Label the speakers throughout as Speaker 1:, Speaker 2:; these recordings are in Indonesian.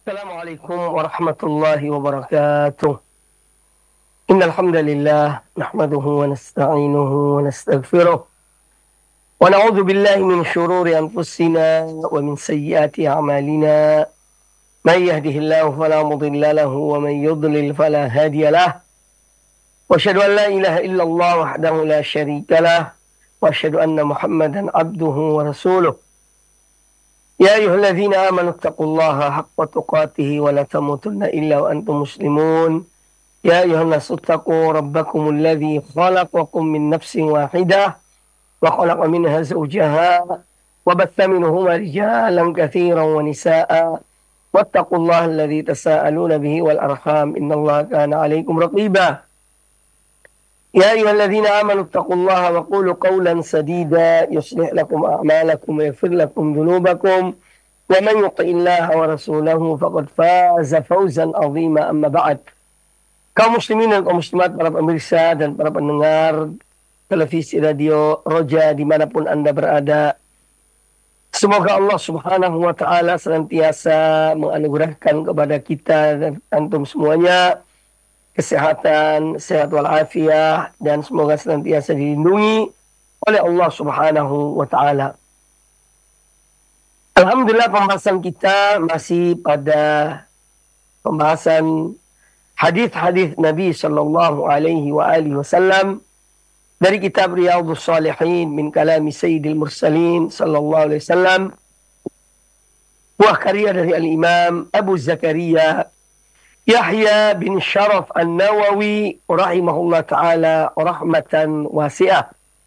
Speaker 1: Assalamualaikum warahmatullahi wabarakatuh. Innal hamdalillah nahmaduhu wa nasta'inuhu wa nastaghfiruh wa na'udzu billahi min shururi anfusina wa min sayyiati a'malina. May yahdihillahu fala mudilla lahu wa may yudlil fala hadiya lahu. Wa asyhadu an la ilaha illallah wahdahu la syarika lah wa asyhadu anna Muhammadan abduhu wa rasuluh. يا أيها الذين آمنوا اتقوا الله حق تقاته ولا تموتن إلا وأنتم مسلمون. يا أيها الناس اتقوا ربكم الذي خلقكم من نفس واحدة وخلق منها زوجها وبث منهما رجالا كثيرا ونساء واتقوا الله الذي تساءلون به والأرحام إن الله كان عليكم رقيبا. يا أيها الذين آمنوا اتقوا الله وقولوا قولا سديدا يصلح لكم أعمالكم ويغفر لكم ذنوبكم ومن يطع الله ورسوله فقد فاز فوزا عظيما. أما بعد. Kaum muslimin dan kaum muslimat, para pemirsa dan para pendengar televisi radio Roja dimanapun Anda berada, semoga Allah subhanahu wa ta'ala senantiasa menganugerahkan kepada kita dan antum semuanya kesehatan, sehat walafiat, dan semoga senantiasa dilindungi oleh Allah subhanahu wa ta'ala. Alhamdulillah, pembahasan kita masih pada pembahasan hadis-hadis Nabi sallallahu alaihi wa alihi wasallam dari kitab Riyadhus Shalihin min kalami Sayyidil Mursalin sallallahu alaihi wasallam, buah karya dari Al-Imam Abu Zakaria Yahya bin Sharaf An-Nawawi rahimahullah taala rahmatan wasi'ah.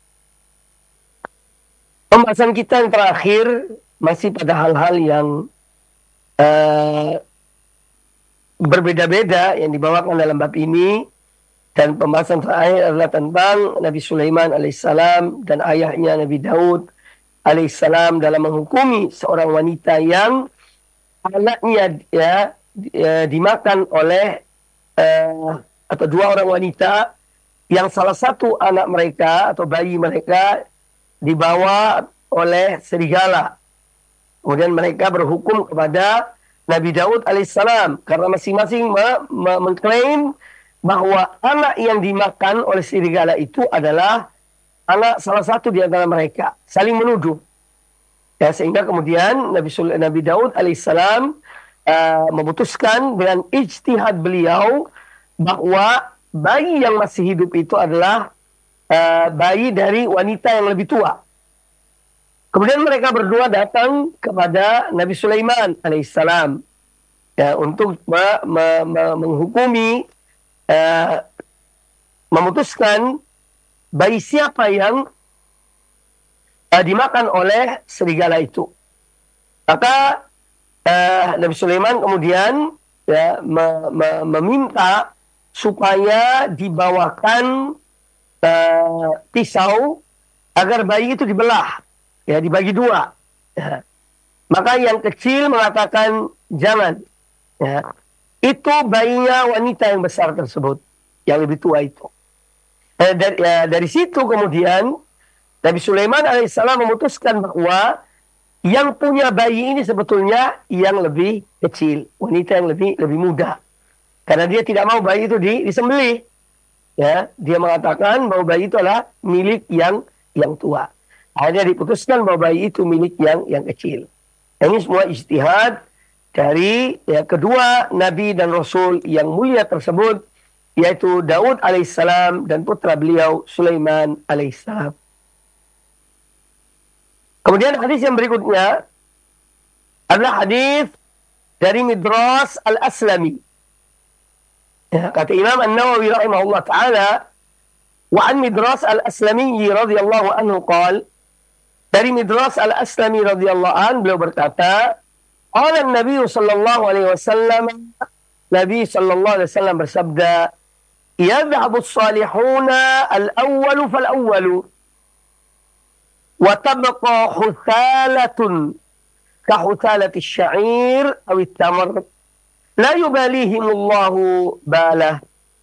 Speaker 1: Pembahasan kita yang terakhir masih pada hal-hal yang berbeda-beda yang dibawakan dalam bab ini, dan pembahasan terakhir adalah tentang Nabi Sulaiman alaihissalam dan ayahnya Nabi Daud alaihissalam dalam menghukumi seorang wanita yang anaknya dimakan oleh atau dua orang wanita yang salah satu anak mereka atau bayi mereka dibawa oleh serigala. Kemudian mereka berhukum kepada Nabi Daud alaihissalam karena masing-masing mengklaim bahwa anak yang dimakan oleh serigala itu adalah anak salah satu di antara mereka, saling menuduh. Ya, sehingga kemudian Nabi Daud alaihissalam memutuskan dengan ijtihad beliau bahwa bayi yang masih hidup itu adalah bayi dari wanita yang lebih tua. Kemudian mereka berdua datang kepada Nabi Sulaiman alaihissalam ya, untuk menghukumi, memutuskan bayi siapa yang dimakan oleh serigala itu. Maka Nabi Sulaiman kemudian meminta supaya dibawakan pisau agar bayi itu dibelah. Ya, dibagi dua. Ya. Maka yang kecil mengatakan jangan. Ya. Itu bayinya wanita yang besar tersebut, yang lebih tua itu. Dari situ kemudian Nabi Sulaiman alaihissalam memutuskan bahwa yang punya bayi ini sebetulnya yang lebih kecil, wanita yang lebih muda. Karena dia tidak mau bayi itu disembelih. Ya, dia mengatakan bahwa bayi itu adalah milik yang tua. Akhirnya diputuskan bahwa bayi itu milik yang kecil. Ini semua ijtihad dari kedua Nabi dan Rasul yang mulia tersebut, yaitu Daud alaihissalam dan putra beliau Sulaiman alaihissalam. Kemudian hadis yang berikutnya adalah hadis dari Midras al-Aslami. Ya, kata Imam An-Nawawi rahimahullah ta'ala, wa an Midras al-Aslami radhiyallahu anhu qala, dari Midras al-Aslami radhiyallahu anhu beliau berkata, qala Nabi sallallahu alaihi wasallam, Nabi sallallahu alaihi wasallam bersabda, yadhhabu as-salihuna al-awwalu fal-awwalu wa tabqa huthalatun ka huthalati asy-sya'ir aw at-tamr la yubalihimullahu balah.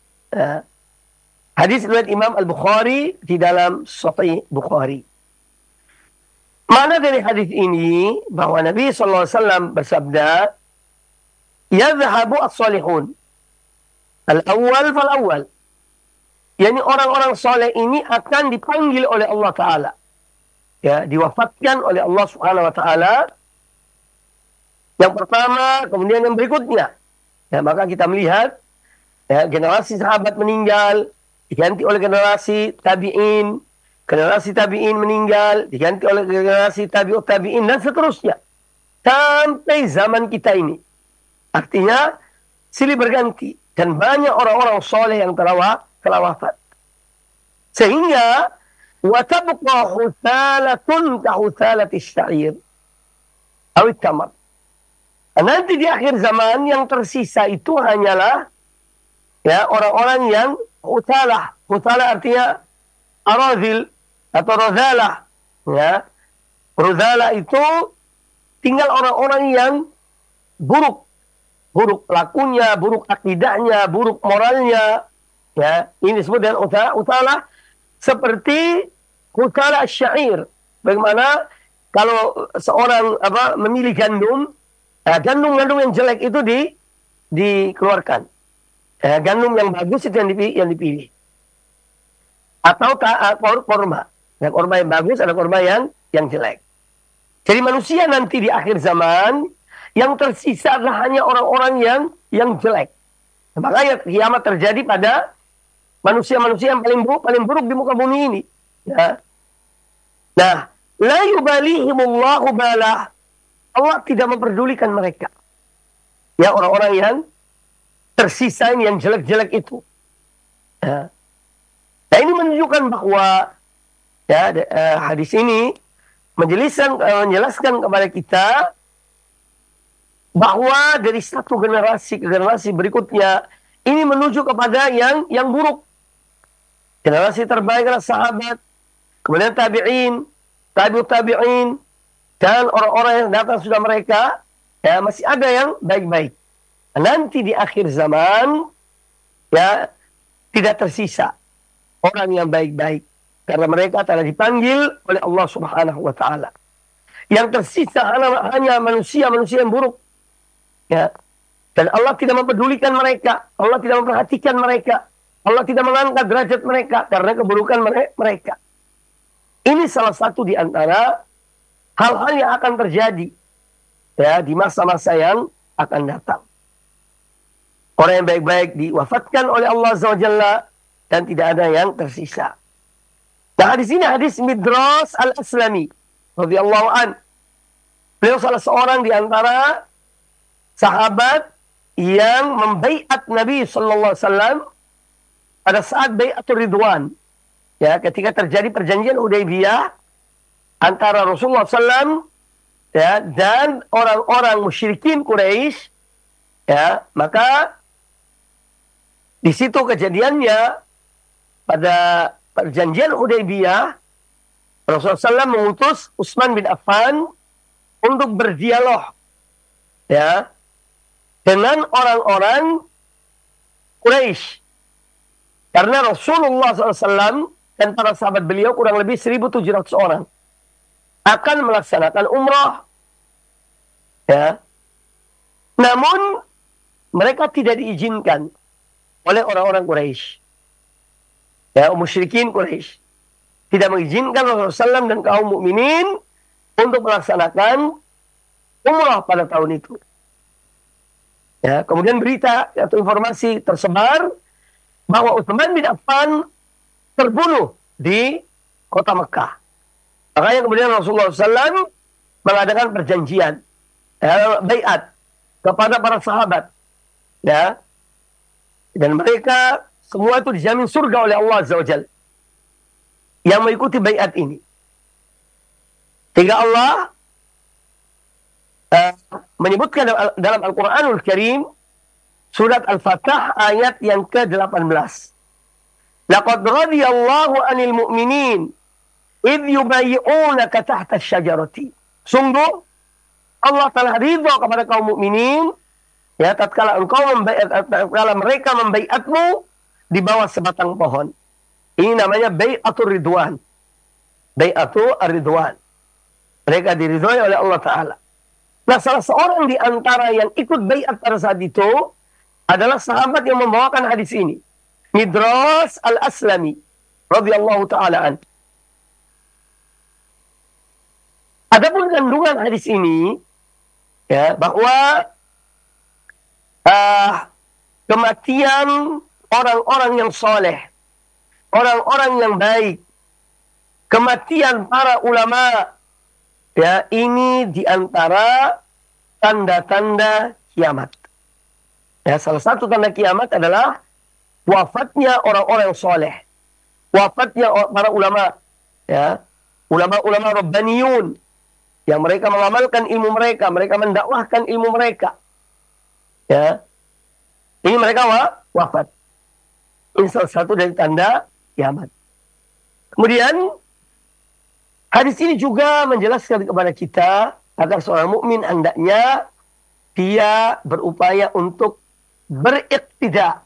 Speaker 1: Hadis riwayat Imam Al-Bukhari di dalam Sahih Bukhari. Mana dari hadis ini bahwa Nabi sallallahu alaihi wasallam bersabda, yadhhabu as-salihun. Al-awwal fal-awwal. Yani orang-orang soleh ini akan dipanggil oleh Allah Ta'ala. Ya, diwafatkan oleh Allah Subhanahu wa Ta'ala. Yang pertama, kemudian yang berikutnya. Ya, maka kita melihat ya, generasi sahabat meninggal, diganti oleh generasi tabi'in. Generasi tabi'in meninggal, diganti oleh generasi tabi'ut tabi'in, dan seterusnya. Sampai zaman kita ini. Artinya, silih berganti. Dan banyak orang-orang soleh yang telah wafat. Sehingga, وَتَبْقَى حُثَالَةٌ كَحُثَالَةِ الشَّعِيرِ awit tamar. Nanti di akhir zaman yang tersisa itu hanyalah ya orang-orang yang huthalah. Huthalah artinya aradhil atau rodhalah. Ya. Rodhalah itu tinggal orang-orang yang buruk. Buruk lakunya, buruk akidahnya, buruk moralnya. Ya, ini disebut dengan huthalah seperti huthalah syair. Bagaimana kalau seorang memilih gandum, gandum yang jelek itu dikeluarkan. Gandum yang bagus itu yang dipilih. Atau korma. Ada korma yang bagus, ada korma yang jelek. Jadi manusia nanti di akhir zaman yang tersisa adalah hanya orang-orang yang jelek. Makanya kiamat terjadi pada manusia-manusia yang paling buruk di muka bumi ini. Ya. Nah, la yubalihimullahu balah. Allah tidak memperdulikan mereka. Ya, orang-orang yang tersisa ini, yang jelek-jelek itu. Ya. Nah, ini menunjukkan bahwa ya, hadis ini menjelaskan kepada kita bahwa dari satu generasi ke generasi berikutnya ini menuju kepada yang buruk. Generasi terbaik adalah sahabat, kemudian tabi'in, tabi'ut tabi'in, dan orang-orang yang datang sudah mereka, ya masih ada yang baik-baik. Nanti di akhir zaman, ya tidak tersisa orang yang baik-baik. Karena mereka telah dipanggil oleh Allah Subhanahu wa Ta'ala. Yang tersisa hanya manusia-manusia yang buruk. Ya. Dan Allah tidak mempedulikan mereka. Allah tidak memperhatikan mereka. Allah tidak mengangkat derajat mereka karena keburukan mereka. Ini salah satu di antara hal-hal yang akan terjadi ya di masa-masa yang akan datang. Orang yang baik-baik diwafatkan oleh Allah Azza wa Jalla dan tidak ada yang tersisa. Nah, di sini hadis Midras Al-Aslami radhiyallahu an. Beliau salah seorang di antara sahabat yang membaiat Nabi sallallahu alaihi wasallam pada saat bai'atul Ridwan. Ya, ketika terjadi perjanjian Hudaybiyah antara Rasulullah SAW ya, dan orang-orang musyrikin Quraisy, ya, maka di situ kejadiannya pada perjanjian Hudaybiyah Rasulullah SAW mengutus Utsman bin Affan untuk berdialog ya dengan orang-orang Quraisy. Karena Rasulullah SAW dan para sahabat beliau kurang lebih 1.700 orang akan melaksanakan umrah. Ya. Namun mereka tidak diizinkan oleh orang-orang Quraisy. Ya, musyrikin Quraisy tidak mengizinkan Rasulullah SAW dan kaum mukminin untuk melaksanakan umrah pada tahun itu. Ya, kemudian berita atau informasi tersebar bahwa Utsman bin Affan terbunuh di kota Mekah. Makanya kemudian Rasulullah SAW mengadakan perjanjian, baiat kepada para sahabat, ya, dan mereka semua itu dijamin surga oleh Allah Azza wa Jalla yang mengikuti baiat ini. Sehingga Allah menyebutkan dalam Al-Quranul Karim surat Al-Fatah ayat yang ke-18. Laqad radiyallahu 'anil mu'minin idh yubayyi'unaka tahta asy-syajarati. Sungguh Allah telah ridha kepada kaum mukminin ya tatkala mereka membaiatmu di bawah sebatang pohon. Ini namanya bai'atul Ridwan. Bai'atul Ridwan. Mereka diridhoi oleh Allah Ta'ala. Nah, salah seorang di antara yang ikut baiat pada saat itu adalah sahabat yang membawakan hadis ini. Midras al-Aslami radhiyallahu taala an. Adapun kandungan hadis ini ya bahwa uh, kematian orang-orang yang soleh, orang-orang yang baik, kematian para ulama, ya ini diantara tanda-tanda kiamat. Ya, salah satu tanda kiamat adalah wafatnya orang-orang yang soleh, wafatnya para ulama, ya ulama-ulama rabbaniyun yang mereka mengamalkan ilmu mereka, mereka mendakwahkan ilmu mereka, ya ini mereka wafat. Ini salah satu dari tanda kiamat. Kemudian hadis ini juga menjelaskan kepada kita agar seorang mukmin hendaknya dia berupaya untuk beriktida,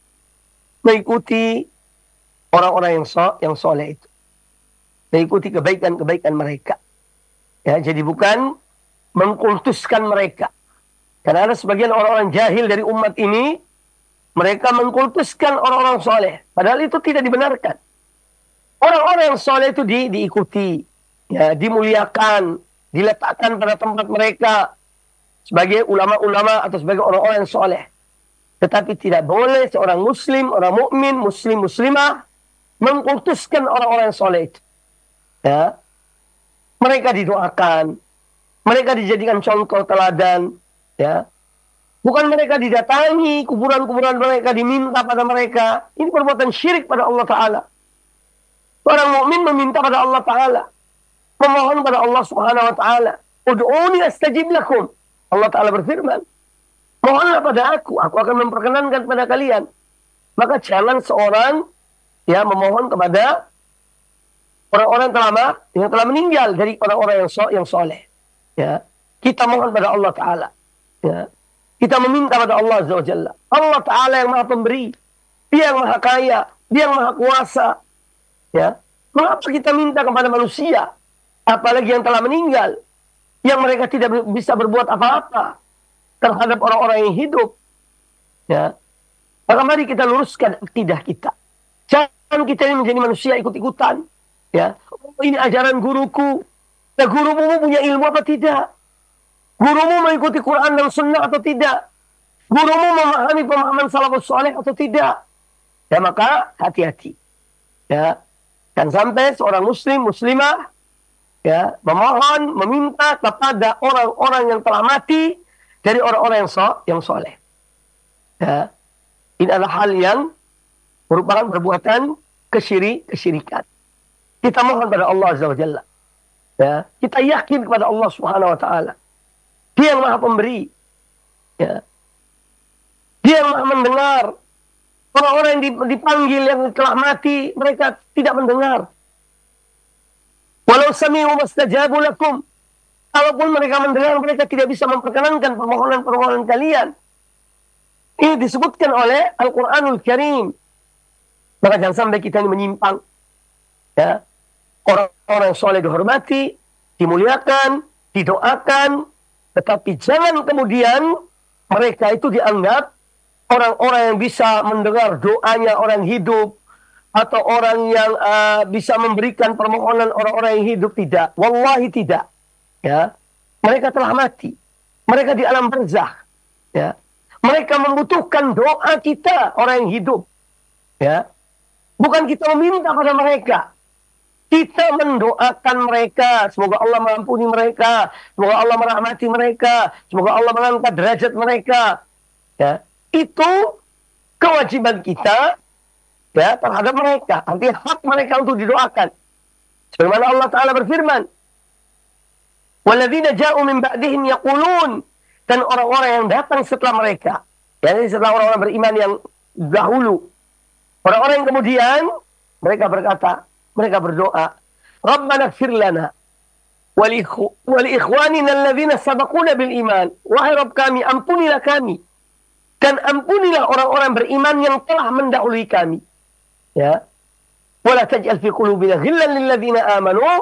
Speaker 1: mengikuti orang-orang yang soleh itu, mengikuti kebaikan-kebaikan mereka. Ya, jadi bukan mengkultuskan mereka. Karena ada sebagian orang-orang jahil dari umat ini, mereka mengkultuskan orang-orang soleh. Padahal itu tidak dibenarkan. Orang-orang yang soleh itu diikuti, ya, dimuliakan, diletakkan pada tempat mereka sebagai ulama-ulama atau sebagai orang-orang yang soleh. Tetapi tidak boleh seorang muslim, orang mukmin, muslim, muslimah mengkultuskan orang-orang yang soleh itu. Ya. Mereka didoakan, mereka dijadikan contoh teladan, ya. Bukan mereka didatangi, kuburan-kuburan mereka diminta pada mereka. Ini perbuatan syirik pada Allah Ta'ala. Orang mukmin meminta pada Allah Ta'ala, memohon pada Allah Subhanahu Wa Ta'ala. Ud'uni astajib lakum. Allah Ta'ala berfirman, mohonlah pada aku akan memperkenankan pada kalian. Maka jangan seorang ya memohon kepada orang-orang yang telah meninggal dari orang-orang yang soleh. Ya, kita mohon pada Allah Ta'ala. Ya, kita meminta pada Allah Azza wa Jalla. Allah Ta'ala yang maha pemberi, Dia yang maha kaya, Dia yang maha kuasa. Ya, mengapa kita minta kepada manusia, apalagi yang telah meninggal, yang mereka tidak bisa berbuat apa-apa terhadap orang-orang yang hidup? Ya, maka mari kita luruskan akidah kita. Jangan kita ini menjadi manusia ikut-ikutan. Ya, oh, ini ajaran guruku. Nah, gurumu punya ilmu apa tidak? Gurumu mengikuti Quran dan Sunnah atau tidak? Gurumu memahami pemahaman salafus saleh atau tidak? Ya, maka hati-hati. Ya, dan sampai seorang muslim, muslimah, ya, memohon, meminta kepada orang-orang yang telah mati dari orang-orang yang soleh. Ya, ini adalah hal yang merupakan perbuatan kesyirikan. Kita mohon pada Allah Azza wa Jalla. Ya, kita yakin kepada Allah Subhanahu Wa Taala. Dia yang maha pemberi. Ya, Dia yang maha mendengar. Orang-orang yang dipanggil yang telah mati, mereka tidak mendengar. Walau sami'u mastajabu lakum. Kalaupun mereka mendengar, mereka tidak bisa memperkenankan permohonan-permohonan kalian. Ini disebutkan oleh Al-Quranul Karim. Maka jangan sampai kita ini menyimpang. Ya, orang-orang yang soleh dihormati, dimuliakan, didoakan, tetapi jangan kemudian mereka itu dianggap orang-orang yang bisa mendengar doanya orang hidup, atau orang yang bisa memberikan permohonan orang-orang yang hidup. Tidak, wallahi tidak. Ya, mereka telah mati, mereka di alam barzakh. Ya, mereka membutuhkan doa kita orang yang hidup. Ya, bukan kita meminta pada mereka. Kita mendoakan mereka, semoga Allah mengampuni mereka, semoga Allah merahmati mereka, semoga Allah mengangkat derajat mereka. Ya, itu kewajiban kita, ya, terhadap mereka. Artinya hak mereka untuk didoakan. Sebagaimana Allah Ta'ala berfirman, وَالَّذِينَ جَاءُوا مِنْ بَعْدِهِمْ يَقُولُونَ, dan orang-orang yang datang setelah mereka, yakni setelah orang-orang beriman yang dahulu, orang-orang yang kemudian mereka berkata, mereka berdoa, Rabbana ighfir lana wa li ikhwanina alladhina sabaquna bil iman. Wahai Rabb kami, ampunilah kami dan ampunilah orang-orang beriman yang telah mendahului kami. Ya. Wala taj'al fi qulubina ghillan lil ladzina amanu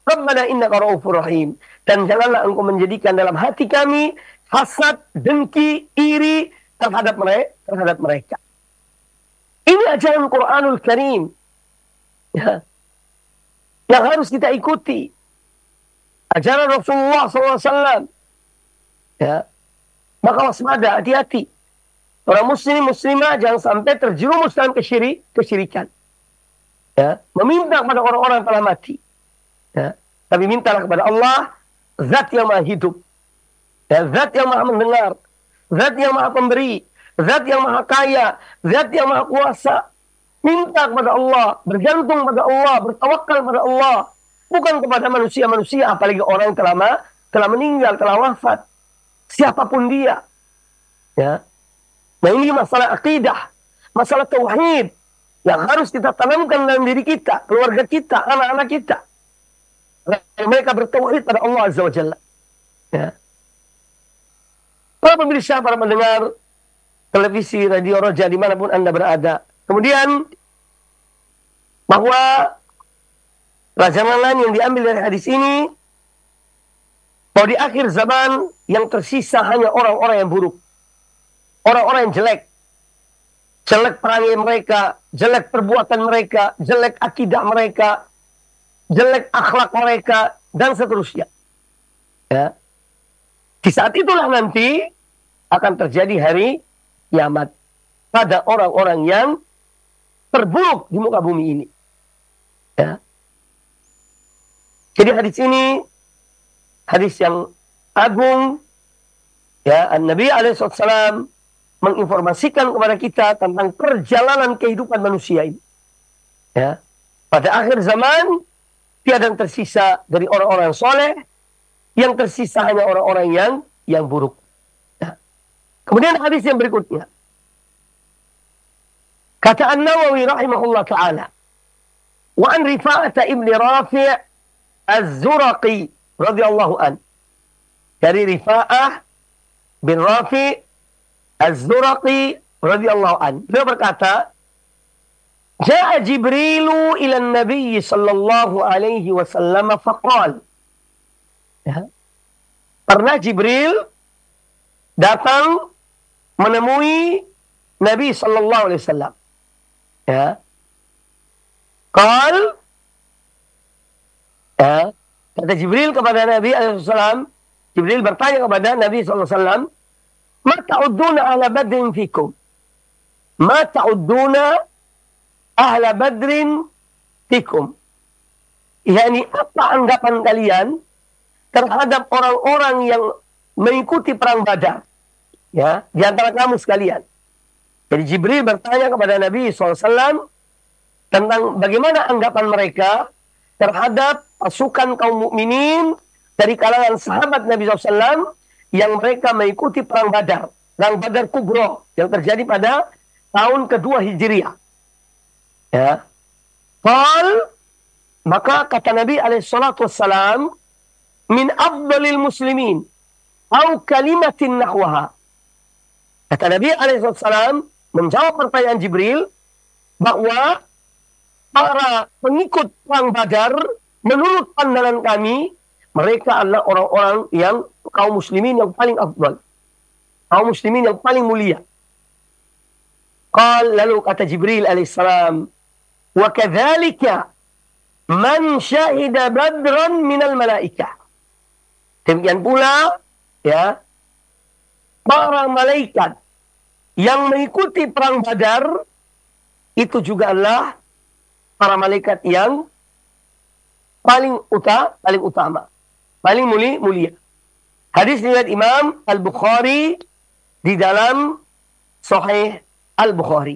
Speaker 1: Rabbana innaka raufur rahim. Dan janganlah engkau menjadikan dalam hati kami hasad, dengki, iri terhadap mereka. Ini ajaran Quranul Karim, ya, yang harus kita ikuti. Ajaran Rasulullah SAW. Ya. Maka waspada, hati-hati. Orang muslim, muslimah jangan sampai terjerumus dalam kesyirikan. Ya. Meminta kepada orang-orang yang telah mati. Ya. Tapi mintalah kepada Allah, zat yang maha hidup. Ya. Zat yang maha mendengar. Zat yang maha pemberi. Zat yang maha kaya. Zat yang maha kuasa. Minta kepada Allah. Bergantung pada Allah. Bertawakal kepada Allah. Bukan kepada manusia-manusia, apalagi orang yang telah meninggal, telah wafat. Siapapun dia. Ya. Nah, ini masalah akidah, masalah tauhid yang harus kita tanamkan dalam diri kita, keluarga kita, anak-anak kita. Mereka bertauhid pada Allah Azza wa Jalla. Ya. Para pemirsa, para pendengar televisi, radio, roja, dimanapun Anda berada. Kemudian, bahwa pelajaran lain yang diambil dari hadis ini, bahwa di akhir zaman yang tersisa hanya orang-orang yang buruk. Orang-orang yang jelek. Jelek perangai mereka, jelek perbuatan mereka, jelek akidah mereka, jelek akhlak mereka, dan seterusnya. Ya. Di saat itulah nanti akan terjadi hari kiamat pada orang-orang yang terburuk di muka bumi ini. Ya. Jadi hadis ini hadis yang agung, ya. An-Nabi alaihissalam menginformasikan kepada kita tentang perjalanan kehidupan manusia ini. Ya. Pada akhir zaman tiada yang tersisa dari orang-orang yang soleh, yang tersisa hanya orang-orang yang buruk. Ya. Kemudian hadis yang berikutnya, kata An-Nawawi rahimahullah ta'ala, wa an Rifa'ata ibn Rafi' Az-Zuraqi radhiyallahu an, dari Rifa'ah bin Rafi' Az-Zuraqi radhiyallahu an, beliau berkata, Ja'a Jibrilu ila Nabi sallallahu alaihi wasallam faqal. Ya. Pernah Jibril datang menemui Nabi sallallahu alaihi wasallam. Ya. Qal, ya, kata Jibril kepada Nabi alaihi wasallam, Jibril bertanya kepada Nabi sallallahu alaihi wasallam, Ma ta'udduna ahla badrin fikum? Ma ta'udduna ahla badrin fikum? Yani apa anggapan kalian terhadap orang-orang yang mengikuti perang Badar? Ya, di antara kamu sekalian. Jadi Jibril bertanya kepada Nabi SAW tentang bagaimana anggapan mereka terhadap pasukan kaum mukminin dari kalangan sahabat Nabi SAW yang mereka mengikuti perang Badar, perang Badar Kubro yang terjadi pada tahun kedua Hijriah. Ya. Qal, maka kata Nabi SAW, min afdalil muslimin au kalimatin nahwaha. Kata Nabi SAW menjawab pertanyaan Jibril bahwa para pengikut perang Badar menurut pandangan kami mereka adalah orang-orang yang kaum muslimin yang paling afdal, kaum muslimin yang paling mulia. Qal, lalu kata Jibril alaihissalam, wa kadzalika man syahida badran minal malaikah. Demikian pula, ya, para malaikat yang mengikuti perang Badar itu juga adalah para malaikat yang paling utama, paling mulia. Hadis riwayat Imam Al-Bukhari di dalam Sahih Al-Bukhari.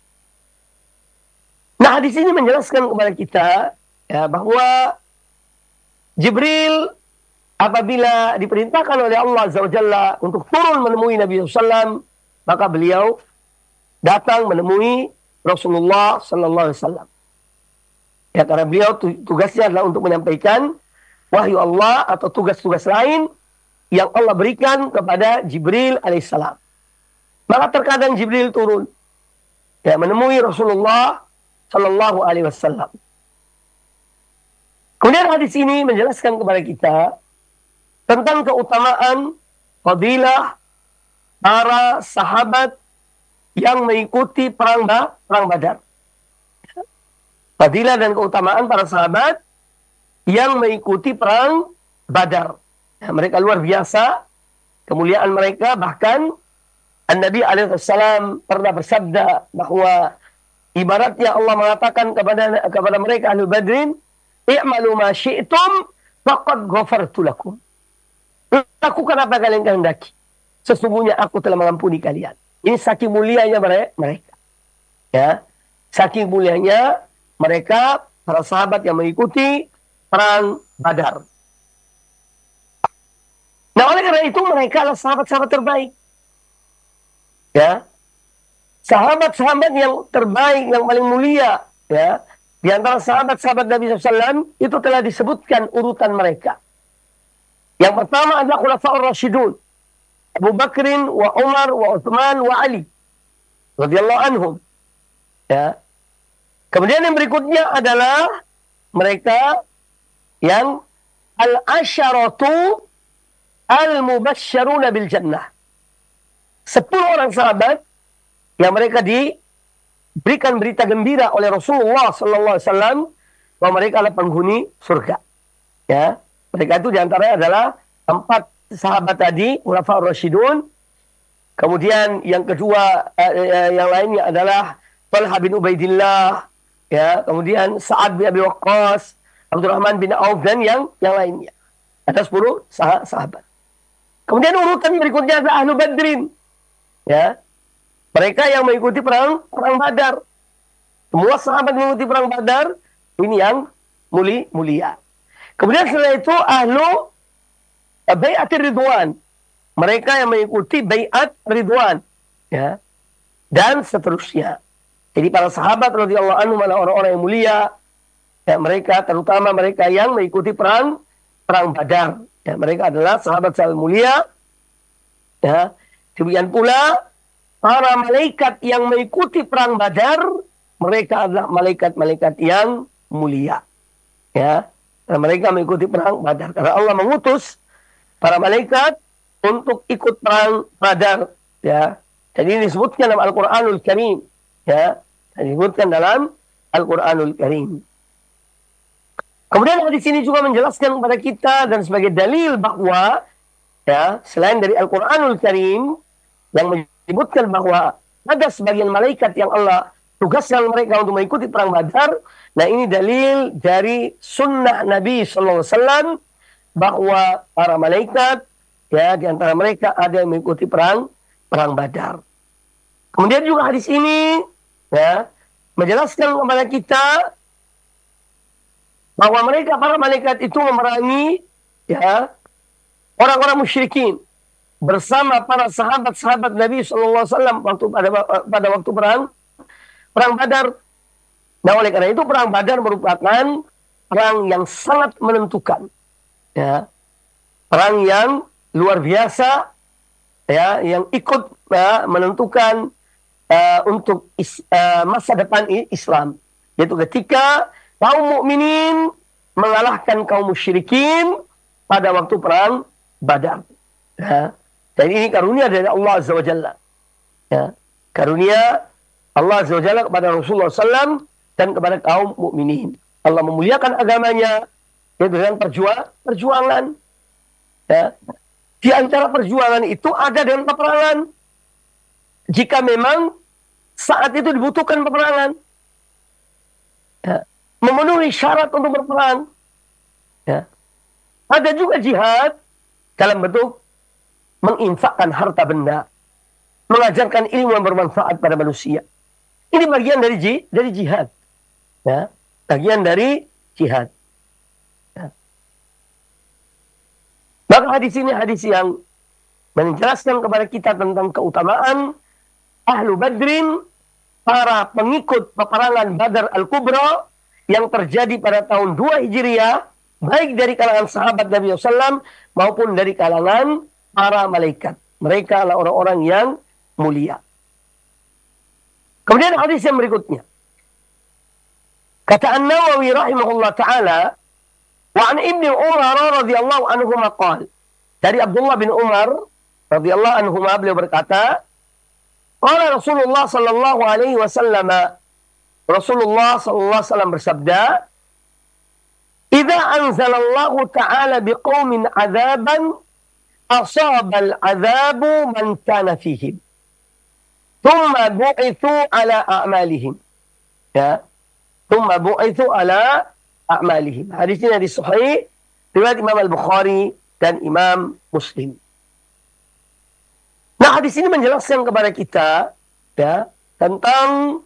Speaker 1: Nah, hadis ini menjelaskan kepada kita, ya, bahwa Jibril apabila diperintahkan oleh Allah Azza wa Jalla untuk turun menemui Nabi SAW, maka beliau datang menemui Rasulullah Sallallahu Alaihi Wasallam. Ya, karena beliau tugasnya adalah untuk menyampaikan wahyu Allah atau tugas-tugas lain yang Allah berikan kepada Jibril alaihissalam. Maka terkadang Jibril turun, ya, menemui Rasulullah Sallallahu Alaihi Wasallam. Kemudian hadis ini menjelaskan kepada kita tentang keutamaan fadilah para sahabat yang mengikuti perang Badar. Fadilah dan keutamaan para sahabat yang mengikuti perang Badar. Ya, mereka luar biasa, kemuliaan mereka. Bahkan An-Nabi alaihissalam pernah bersabda bahwa ibaratnya Allah mengatakan kepada mereka ahli Badrin, "I'malu ma syi'tum faqad ghafartu lakum." Lakukan apa kalian kehendaki. Sesungguhnya aku telah mengampuni kalian. Ini saking mulianya mereka. Ya, saking mulianya mereka, para sahabat yang mengikuti perang Badar. Nah, oleh karena itu mereka adalah sahabat-sahabat terbaik. Ya, sahabat-sahabat yang terbaik, yang paling mulia. Ya, di antara sahabat-sahabat Nabi SAW itu telah disebutkan urutan mereka. Yang pertama adalah Khulafaur Rasyidun, Abu Bakrin, wa Umar, wa Uthman, wa Ali radhiyallahu anhum. Ya. Kemudian yang berikutnya adalah mereka yang al-asyaratu al-mubasysyaruna bil jannah. 10 orang sahabat yang mereka diberikan berita gembira oleh Rasulullah sallallahu alaihi wasallam bahwa mereka adalah penghuni surga. Ya, mereka itu diantaranya adalah 4 sahabat tadi, Khulafaur Rasyidun. Kemudian yang kedua, yang lainnya adalah Talha bin Ubaidillah, ya, kemudian Sa'ad bin Abi Waqqas, Abdurrahman bin Auf, dan yang lainnya. Ada 10 sahabat. Kemudian urutan berikutnya adalah Ahlu Badrin. Ya, mereka yang mengikuti perang Badar. Semua sahabat mengikuti perang Badar, ini yang mulia. Kemudian setelah itu Ahlu Bai'atir Ridwan. Mereka yang mengikuti Bai'at Ridwan. Ya, dan seterusnya. Jadi para sahabat radhiyallahu anhum adalah orang-orang yang mulia. Ya, mereka terutama mereka yang mengikuti perang Badar. Ya, mereka adalah sahabat-sahabat mulia. Ya, demikian pula para malaikat yang mengikuti perang Badar, mereka adalah malaikat-malaikat yang mulia. Ya, dan mereka mengikuti perang Badar karena Allah mengutus para malaikat untuk ikut perang Badar. Ya, jadi disebutkan dalam Al-Qur'anul Karim. Ya, disebutkan dalam Al-Qur'anul Karim. Kemudian hadis ini juga menjelaskan kepada kita dan sebagai dalil bahwa, ya, selain dari Al-Qur'anul Karim yang menyebutkan bahwa ada sebagian malaikat yang Allah tugaskan mereka untuk mengikuti perang Badar. Nah, ini dalil dari sunnah Nabi SAW bahwa para malaikat, ya, di antara mereka ada yang mengikuti perang Badar. Kemudian juga hadis ini, ya, menjelaskan kepada kita bahwa mereka para malaikat itu memerangi, ya, orang-orang musyrikin bersama para sahabat-sahabat Nabi SAW pada waktu perang Badar. Nah, oleh karena itu perang Badar merupakan perang yang sangat menentukan, ya, perang yang luar biasa, ya, yang ikut, ya, menentukan untuk masa depan Islam, yaitu ketika kaum mukminin mengalahkan kaum musyrikin pada waktu perang Badar. Ya. Dan ini karunia dari Allah Azza wa Jalla. Ya. Karunia Allah Azza wa Jalla kepada Rasulullah SAW dan kepada kaum mukminin. Allah memuliakan agamanya dengan perjuangan. Ya. Di antara perjuangan itu ada dengan peperangan. Jika memang saat itu dibutuhkan peperangan. Ya. Memenuhi syarat untuk berperang. Ya. Ada juga jihad dalam bentuk menginfakkan harta benda, mengajarkan ilmu yang bermanfaat pada manusia. Ini bagian dari jihad. Ya. Bagian dari jihad. Ya. Maka hadis ini hadis yang menjelaskan kepada kita tentang keutamaan Ahlu Badrin, para pengikut peperangan Badar Al-Kubra yang terjadi pada tahun 2 Hijriah, baik dari kalangan sahabat Nabi SAW maupun dari kalangan para malaikat. Mereka adalah orang-orang yang mulia. Kemudian hadis yang berikutnya. Kata An-Nawawi rahimahullah ta'ala, Wa an Ibnu Umar radhiyallahu anhu maqal. Dari Abdullah bin Umar radhiyallahu anhu beliau berkata, qala Rasulullah sallallahu alaihi wasallam, Rasulullah sallallahu alaihi wasallam bersabda, "Idza anzalallahu ta'ala biqaumin 'adzaban, asabal 'adzabu man kana fihim. Thumma bu'itsu 'ala a'malihim." Ya. Thumma bu'itsu 'ala a'malihim. Hadis ini hadis sahih riwayat Imam Al-Bukhari dan Imam Muslim. Nah, hadis ini menjelaskan kepada kita ya tentang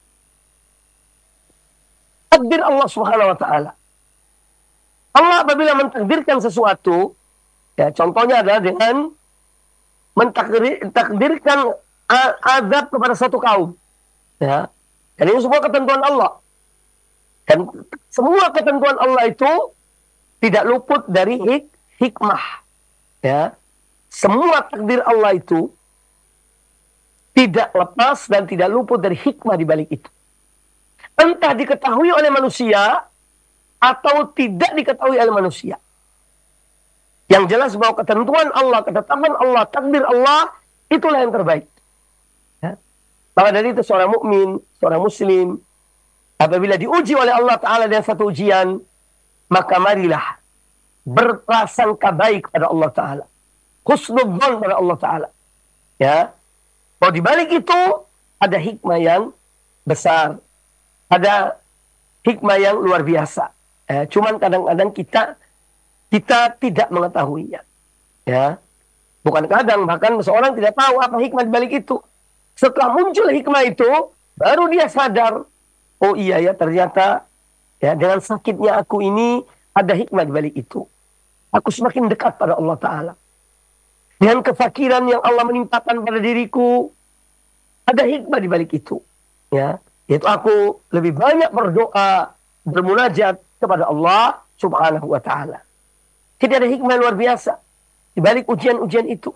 Speaker 1: takdir Allah Subhanahu wa taala. Allah apabila mentakdirkan sesuatu, ya contohnya adalah dengan mentakdirkan azab kepada satu kaum. Ya. Dan ini semua ketentuan Allah. Dan semua ketentuan Allah itu tidak luput dari hikmah. Ya. Semua takdir Allah itu tidak lepas dan tidak luput dari hikmah di balik itu. Entah diketahui oleh manusia atau tidak diketahui oleh manusia. Yang jelas bahwa ketentuan Allah, ketetapan Allah, takdir Allah, itulah yang terbaik. Ya. Maka dari itu seorang mukmin, seorang muslim, apabila diuji oleh Allah Ta'ala dengan satu ujian, maka marilah berprasangka baik pada Allah Ta'ala. Husnudzon pada Allah Ta'ala. Ya. Bahwa di balik itu ada hikmah yang besar. Ada hikmah yang luar biasa. Cuman kadang-kadang kita tidak mengetahuinya. Ya. Bukan kadang, bahkan seseorang tidak tahu apa hikmah di balik itu. Setelah muncul hikmah itu, baru dia sadar, oh iya ya ternyata ya dengan sakitnya aku ini ada hikmah di balik itu. Aku semakin dekat pada Allah Ta'ala. Dengan kefakiran yang Allah menimpakan pada diriku, ada hikmah di balik itu. Ya, yaitu aku lebih banyak berdoa, bermunajat kepada Allah Subhanahu wa Ta'ala. Jadi ada hikmah luar biasa di balik ujian-ujian itu.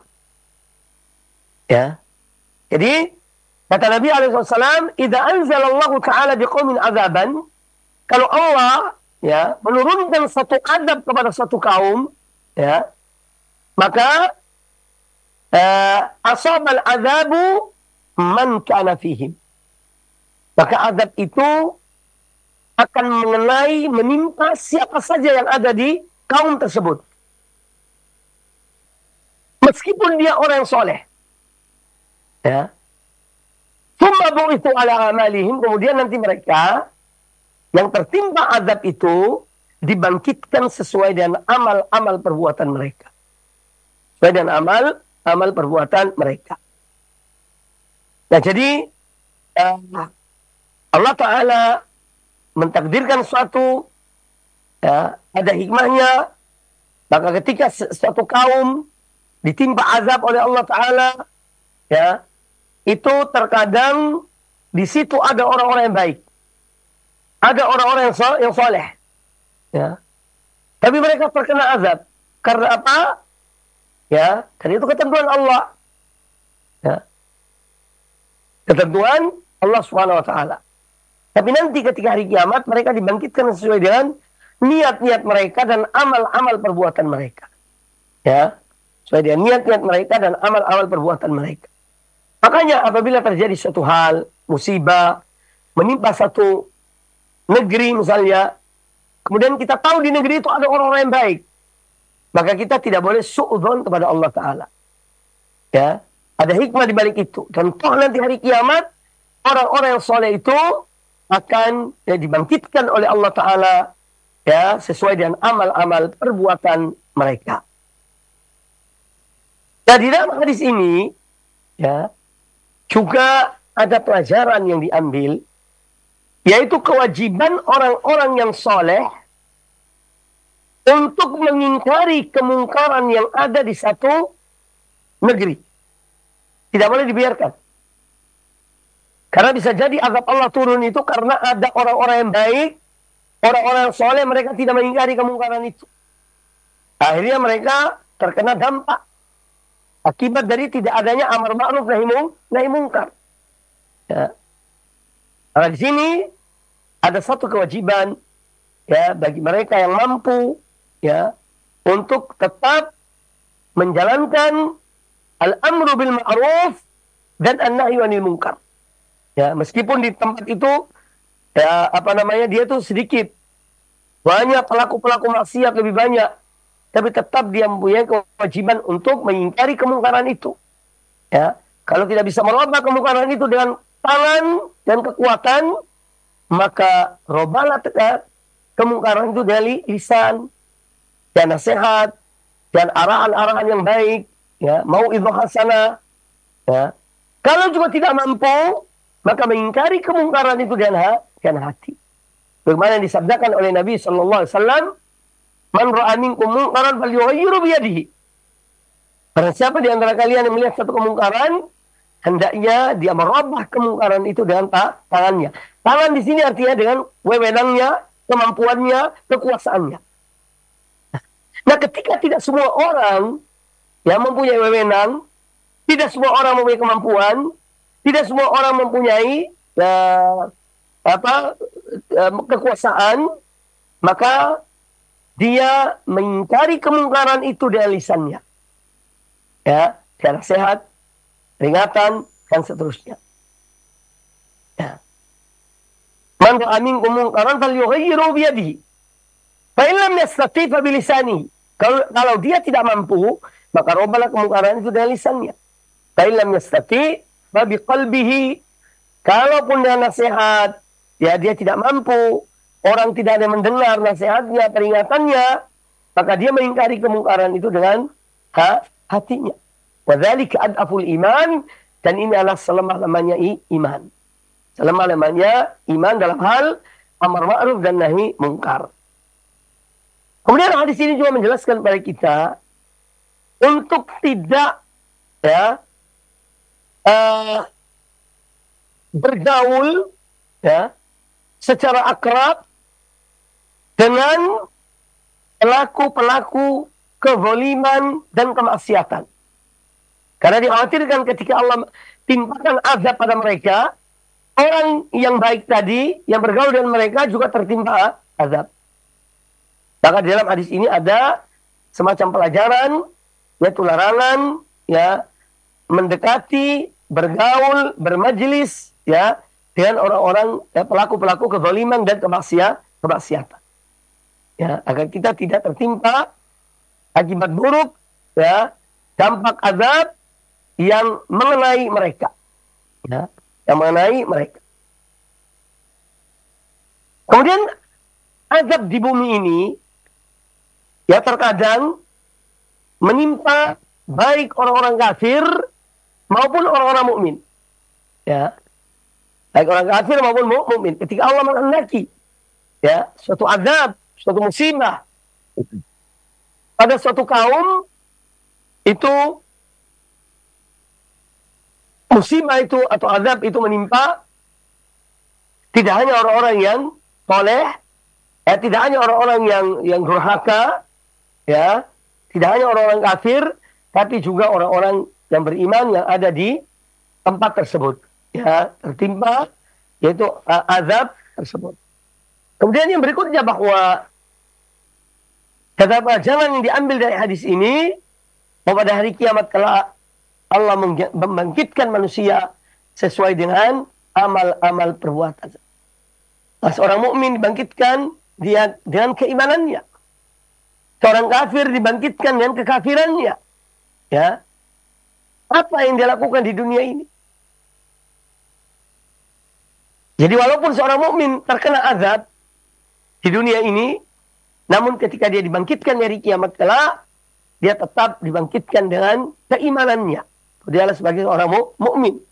Speaker 1: Ya. Jadi kata Nabi alaihi wasallam, "Idza anzalallahu ta'ala biqaumin 'adzaban", kalau Allah ya menurunkan satu azab kepada satu kaum, ya, maka asabal azabu man kana fihim. Maka azab itu akan mengenai, menimpa siapa saja yang ada di kaum tersebut. Meskipun dia orang yang soleh. Ya. Tsumma bu'itsu ala amalihim, kemudian nanti mereka yang tertimpa azab itu dibangkitkan sesuai dengan amal-amal perbuatan mereka. Sesuai dengan amal perbuatan mereka. Nah, jadi Allah Ta'ala mentakdirkan suatu, ya, ada hikmahnya. Maka ketika suatu kaum ditimpa azab oleh Allah Ta'ala, ya, itu terkadang di situ ada orang-orang yang baik, ada orang-orang yang soleh, ya. Tapi mereka terkena azab karena apa? Ya, karena itu ketentuan Allah. Ya. Ketentuan Allah Subhanahu wa Ta'ala. Tapi nanti ketika hari kiamat mereka dibangkitkan sesuai dengan niat-niat mereka dan amal-amal perbuatan mereka. Ya. Sesuai dengan niat-niat mereka dan amal-amal perbuatan mereka. Makanya apabila terjadi suatu hal, musibah, menimpa satu negeri misalnya, kemudian kita tahu di negeri itu ada orang-orang yang baik, maka kita tidak boleh su'udzon kepada Allah Ta'ala. Ya, ada hikmah di balik itu. Dan toh nanti hari kiamat, orang-orang yang soleh itu akan dibangkitkan oleh Allah Ta'ala, ya, sesuai dengan amal-amal perbuatan mereka. Nah, di dalam hadis ini, ya, juga ada pelajaran yang diambil, yaitu kewajiban orang-orang yang soleh untuk mengingkari kemungkaran yang ada di satu negeri. Tidak boleh dibiarkan. Karena bisa jadi azab Allah turun itu karena ada orang-orang yang baik, orang-orang yang soleh, mereka tidak mengingkari kemungkaran itu. Akhirnya mereka terkena dampak akibat dari tidak adanya amar ma'ruf nahi mungkar. Ya. Nah, di sini ada satu kewajiban, ya, bagi mereka yang mampu ya untuk tetap menjalankan al-amru bil ma'ruf dan an-nahyu 'anil munkar. Ya, meskipun di tempat itu ya dia tuh sedikit, banyak pelaku-pelaku maksiat lebih banyak, tapi tetap dia mempunyai kewajiban untuk mengingkari kemungkaran itu. Ya, kalau tidak bisa merubah kemungkaran itu dengan tangan dan kekuatan, maka robalah kemungkaran itu dari lisan dan nasihat dan arahan-arahan yang baik, ya, mau itu hasanah, ya. Kalau juga tidak mampu, maka mengingkari kemungkaran itu dengan hati. Bagaimana yang disabdakan oleh Nabi Sallallahu Alaihi Wasallam, "Man ra'a minkum munkaran falyughayyiru biyadihi." Karena siapa di antara kalian yang melihat satu kemungkaran, hendaknya dia merubah kemungkaran itu dengan tangannya. Tangan di sini artinya dengan wewenangnya, kemampuannya, kekuasaannya. Nah, ketika tidak semua orang yang mempunyai wewenang, tidak semua orang mempunyai kemampuan, tidak semua orang mempunyai kekuasaan, maka dia mengingkari kemungkaran itu dengan lisannya. Ya, dengan nasihat, peringatan, dan seterusnya. Ya. Man ra'a minkum munkaran falyughayyiru biyadihi. Fa in lam yastati' fa bilisanihi. Kalau dia tidak mampu, maka robalah kemungkaran itu dengan lisannya. Fa in lam yastati' fa biqalbihi. Kalaupun dengan nasihat, ya dia tidak mampu, orang tidak ada mendengar nasihatnya, peringatannya, maka dia mengingkari kemungkaran itu dengan hatinya. Wadzalika adaful iman, dan ini adalah selemah-lemahnya iman. Selemah-lemahnya iman dalam hal amar ma'ruf dan nahi mungkar. Kemudian hadis ini juga menjelaskan kepada kita untuk tidak bergaul secara akrab dengan pelaku-pelaku kezaliman dan kemaksiatan. Karena dikhawatirkan ketika Allah timpakan azab pada mereka, orang yang baik tadi, yang bergaul dengan mereka juga tertimpa azab. Maka di dalam hadis ini ada semacam pelajaran, yaitu larangan, ya, mendekati, bergaul, bermajlis, ya, dengan orang-orang pelaku-pelaku kezaliman dan kemaksiatan. Ya, agar kita tidak tertimpa akibat buruk, ya, dampak azab yang mengenai mereka, ya, yang mengenai mereka. Kemudian azab di bumi ini, ya, terkadang menimpa baik orang-orang kafir maupun orang-orang mukmin, ya, baik orang kafir maupun mukmin. Ketika Allah menghendaki, ya, suatu azab, suatu musibah pada suatu kaum, itu musibah itu atau azab itu menimpa tidak hanya orang-orang yang soleh, ya, tidak hanya orang-orang yang durhaka, ya, tidak hanya orang-orang kafir, tapi juga orang-orang yang beriman yang ada di tempat tersebut, ya, tertimpa yaitu azab tersebut. Kemudian yang berikutnya bahwa kata pelajaran yang diambil dari hadis ini, bahwa pada hari kiamat kelak Allah membangkitkan manusia sesuai dengan amal-amal perbuatan. Nah, seorang mukmin dibangkitkan dia dengan keimanannya. Seorang kafir dibangkitkan dengan kekafirannya. Ya. Apa yang dia lakukan di dunia ini? Jadi walaupun seorang mukmin terkena azab di dunia ini, namun ketika dia dibangkitkan dari kiamat kelak, dia tetap dibangkitkan dengan keimanannya. Dia adalah sebagai orang mukmin.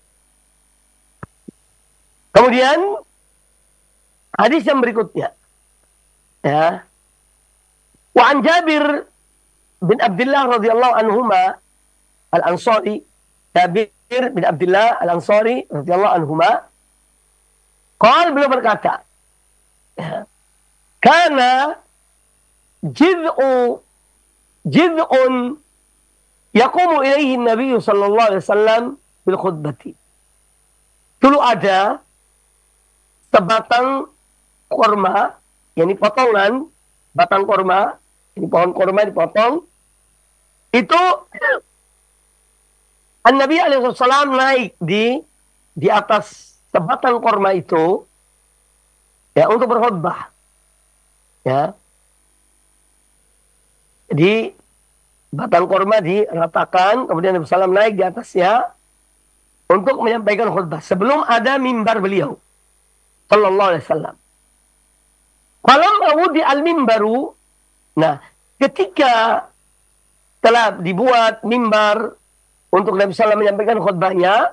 Speaker 1: Kemudian hadis yang berikutnya, ya. Wa an Jabir bin Abdullah radhiyallahu anhuma al-Ansari, Jabir bin Abdullah al-Ansari radhiyallahu anhuma, beliau berkata, ya, kana jid'un yaqumu ilaihi Nabi sallallahu alaihi wasallam bil khutbati. Dulu ada sebatang korma, yakni potongan batang korma Ini pohon kurma dipotong. Itu An-Nabi alaihissalam naik di atas sebatang kurma itu ya untuk berkhutbah. Ya. Di batang kurma diratakan, kemudian Nabi SAW naik di atasnya untuk menyampaikan khutbah sebelum ada mimbar beliau sallallahu alaihi wasallam. Falamma wudi al-mimbaru, nah ketika telah dibuat mimbar untuk Nabi SAW menyampaikan khutbahnya,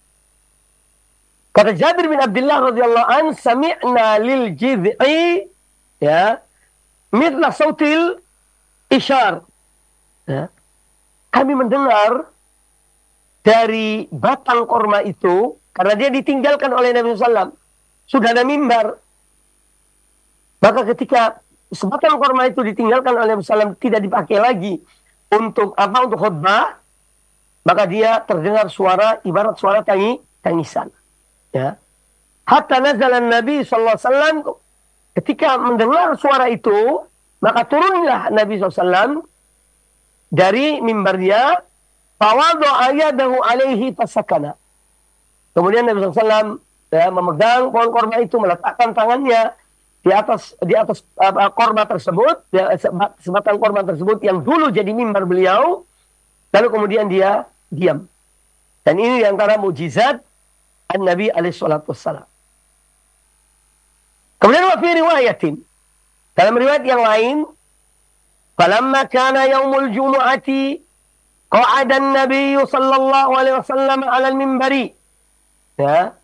Speaker 1: kata Jabir bin Abdullah radhiyallahu an, sami'na lil jid'i ya mithla sautil isyar. Ya. Kami mendengar dari batang korma itu, karena dia ditinggalkan oleh Nabi SAW, sudah ada mimbar. Maka ketika sebatang korma itu ditinggalkan oleh Nabi SAW, tidak dipakai lagi untuk khutbah, maka dia terdengar suara, ibarat suara tangisan. Ya. Hatta nazalan Nabi SAW, ketika mendengar suara itu, maka turunlah Nabi SAW dari mimbarnya, fawadha'a yadahu alaihi fasakana. Kemudian Nabi SAW ya, memegang pohon korma itu, meletakkan tangannya di atas korma tersebut, ya, sebatang korma tersebut yang dulu jadi mimbar beliau, lalu kemudian dia diam. Dan ini diantara mujizat An-Nabi alaihissalam. Kemudian wa fi riwayatin, dalam riwayat yang lain, falamma kana yaumul jumu'ati qa'ada an-nabiy sallallahu alaihi wasallam 'ala al-minbari. Ya.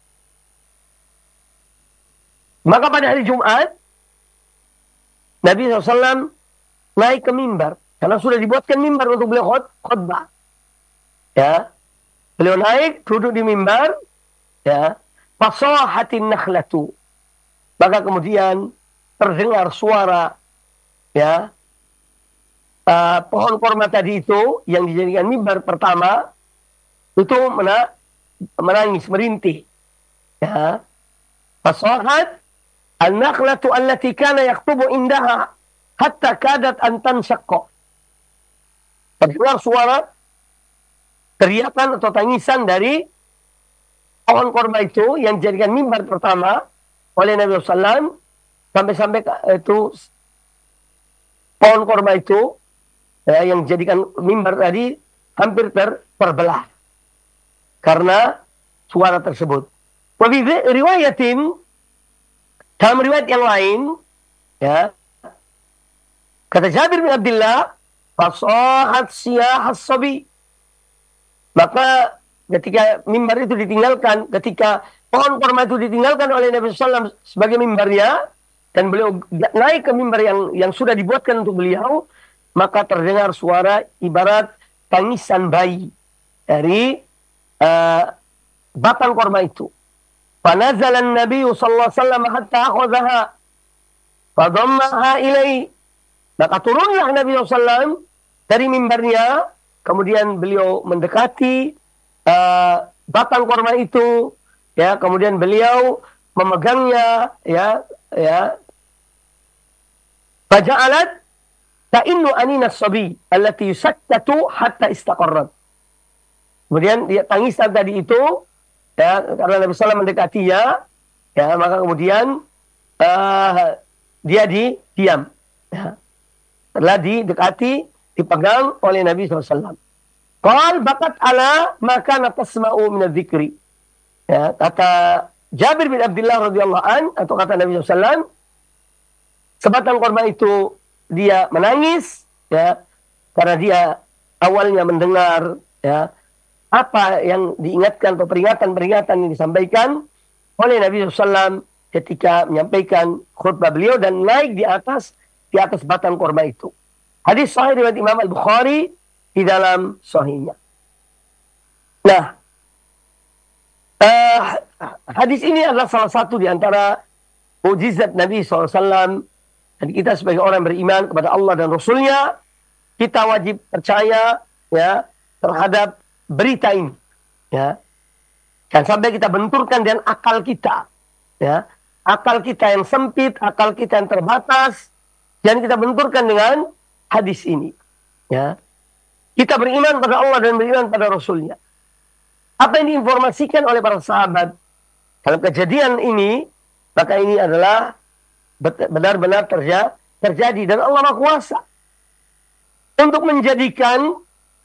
Speaker 1: Maka pada hari Jumat Nabi SAW naik ke mimbar karena sudah dibuatkan mimbar untuk beliau khutbah. Ya. Beliau naik duduk di mimbar, ya. Fasahatin nakhlatu. Maka kemudian terdengar suara ya pohon korma tadi itu yang dijadikan mimbar pertama itu menangis, merintih. Ya. Fasahat an-nakhlatu allati kana yaktubu indaha hatta kadat an tanshaqqa. Terdengar suara teriakan atau tangisan dari pohon korma itu yang dijadikan mimbar pertama oleh Nabi SAW, sampai-sampai itu pohon korma itu ya, yang dijadikan mimbar tadi hampir terbelah karena suara tersebut. Wabi riwayatin, dalam riwayat yang lain, ya, kata Jabir bin Abdullah, fasahat siyahas sabi. Maka ketika mimbar itu ditinggalkan, ketika pohon korma itu ditinggalkan oleh Nabi SAW sebagai mimbarnya, dan beliau naik ke mimbar yang sudah dibuatkan untuk beliau, maka terdengar suara ibarat tangisan bayi dari batang korma itu. Fanazala an-nabiy sallallahu alaihi wasallam hatta akhadhaha fadammaha ilai. Maka turunlah Nabi SAW dari mimbarnya, kemudian beliau mendekati batang korma itu, ya, kemudian beliau memegangnya, ya. Faja'alat ta'innu anina as-sabi allati yusattatu hatta istaqarrat. Kemudian dia tangisan tadi itu, ya, karena Nabi SAW mendekatinya, ya, maka kemudian dia diam. Ya. Setelah didekati, dipegang oleh Nabi SAW. Qal bakat ala maka natasma'u minadzikri. Ya, kata Jabir bin Abdullah radhiyallahu an, atau kata Nabi SAW, sebatang korma itu dia menangis, ya, karena dia awalnya mendengar, ya, apa yang diingatkan atau peringatan-peringatan yang disampaikan oleh Nabi SAW ketika menyampaikan khutbah beliau dan naik di atas batang korma itu. Hadis sahih riwayat Imam Al-Bukhari di dalam sahihnya. Nah, hadis ini adalah salah satu di antara mukjizat Nabi SAW. Dan kita sebagai orang beriman kepada Allah dan Rasulnya, kita wajib percaya, ya, terhadap berita ini. Ya. Dan sampai kita benturkan dengan akal kita. Ya. Akal kita yang sempit, akal kita yang terbatas, Dan kita benturkan dengan hadis ini. Ya. Kita beriman pada Allah dan beriman pada Rasulnya. Apa yang diinformasikan oleh para sahabat dalam kejadian ini, maka ini adalah benar-benar terjadi. Dan Allah Maha Kuasa untuk menjadikan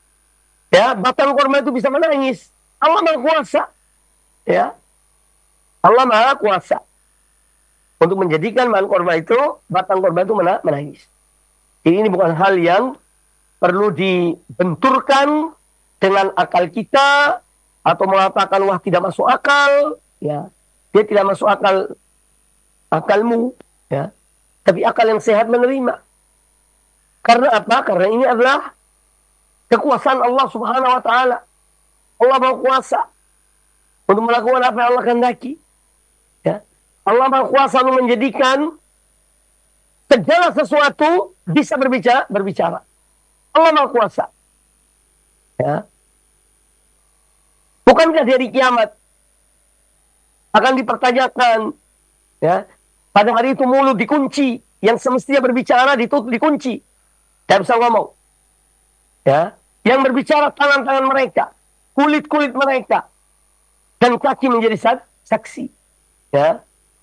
Speaker 1: batang korma itu bisa menangis. Allah Maha Kuasa. Ya. Allah Maha Kuasa untuk menjadikan batang korma itu menangis. Ini bukan hal yang perlu dibenturkan dengan akal kita atau mengatakan wah tidak masuk akal, ya. Dia tidak masuk akalmu, ya. Tapi akal yang sehat menerima. Karena apa? Karena ini adalah kekuasaan Allah Subhanahu wa taala. Allah Maha Kuasa untuk melakukan apa yang Allah kehendaki. Ya. Allah Maha Kuasa untuk menjadikan segala sesuatu bisa berbicara. Allah Maha Kuasa. Ya. Bukankah di hari kiamat akan dipertanyakan, ya, pada hari itu mulut dikunci, yang semestinya berbicara ditutup, dikunci, tidak bisa ngomong. Ya. Yang berbicara tangan-tangan mereka, kulit-kulit mereka, dan kaki menjadi saksi. Ya.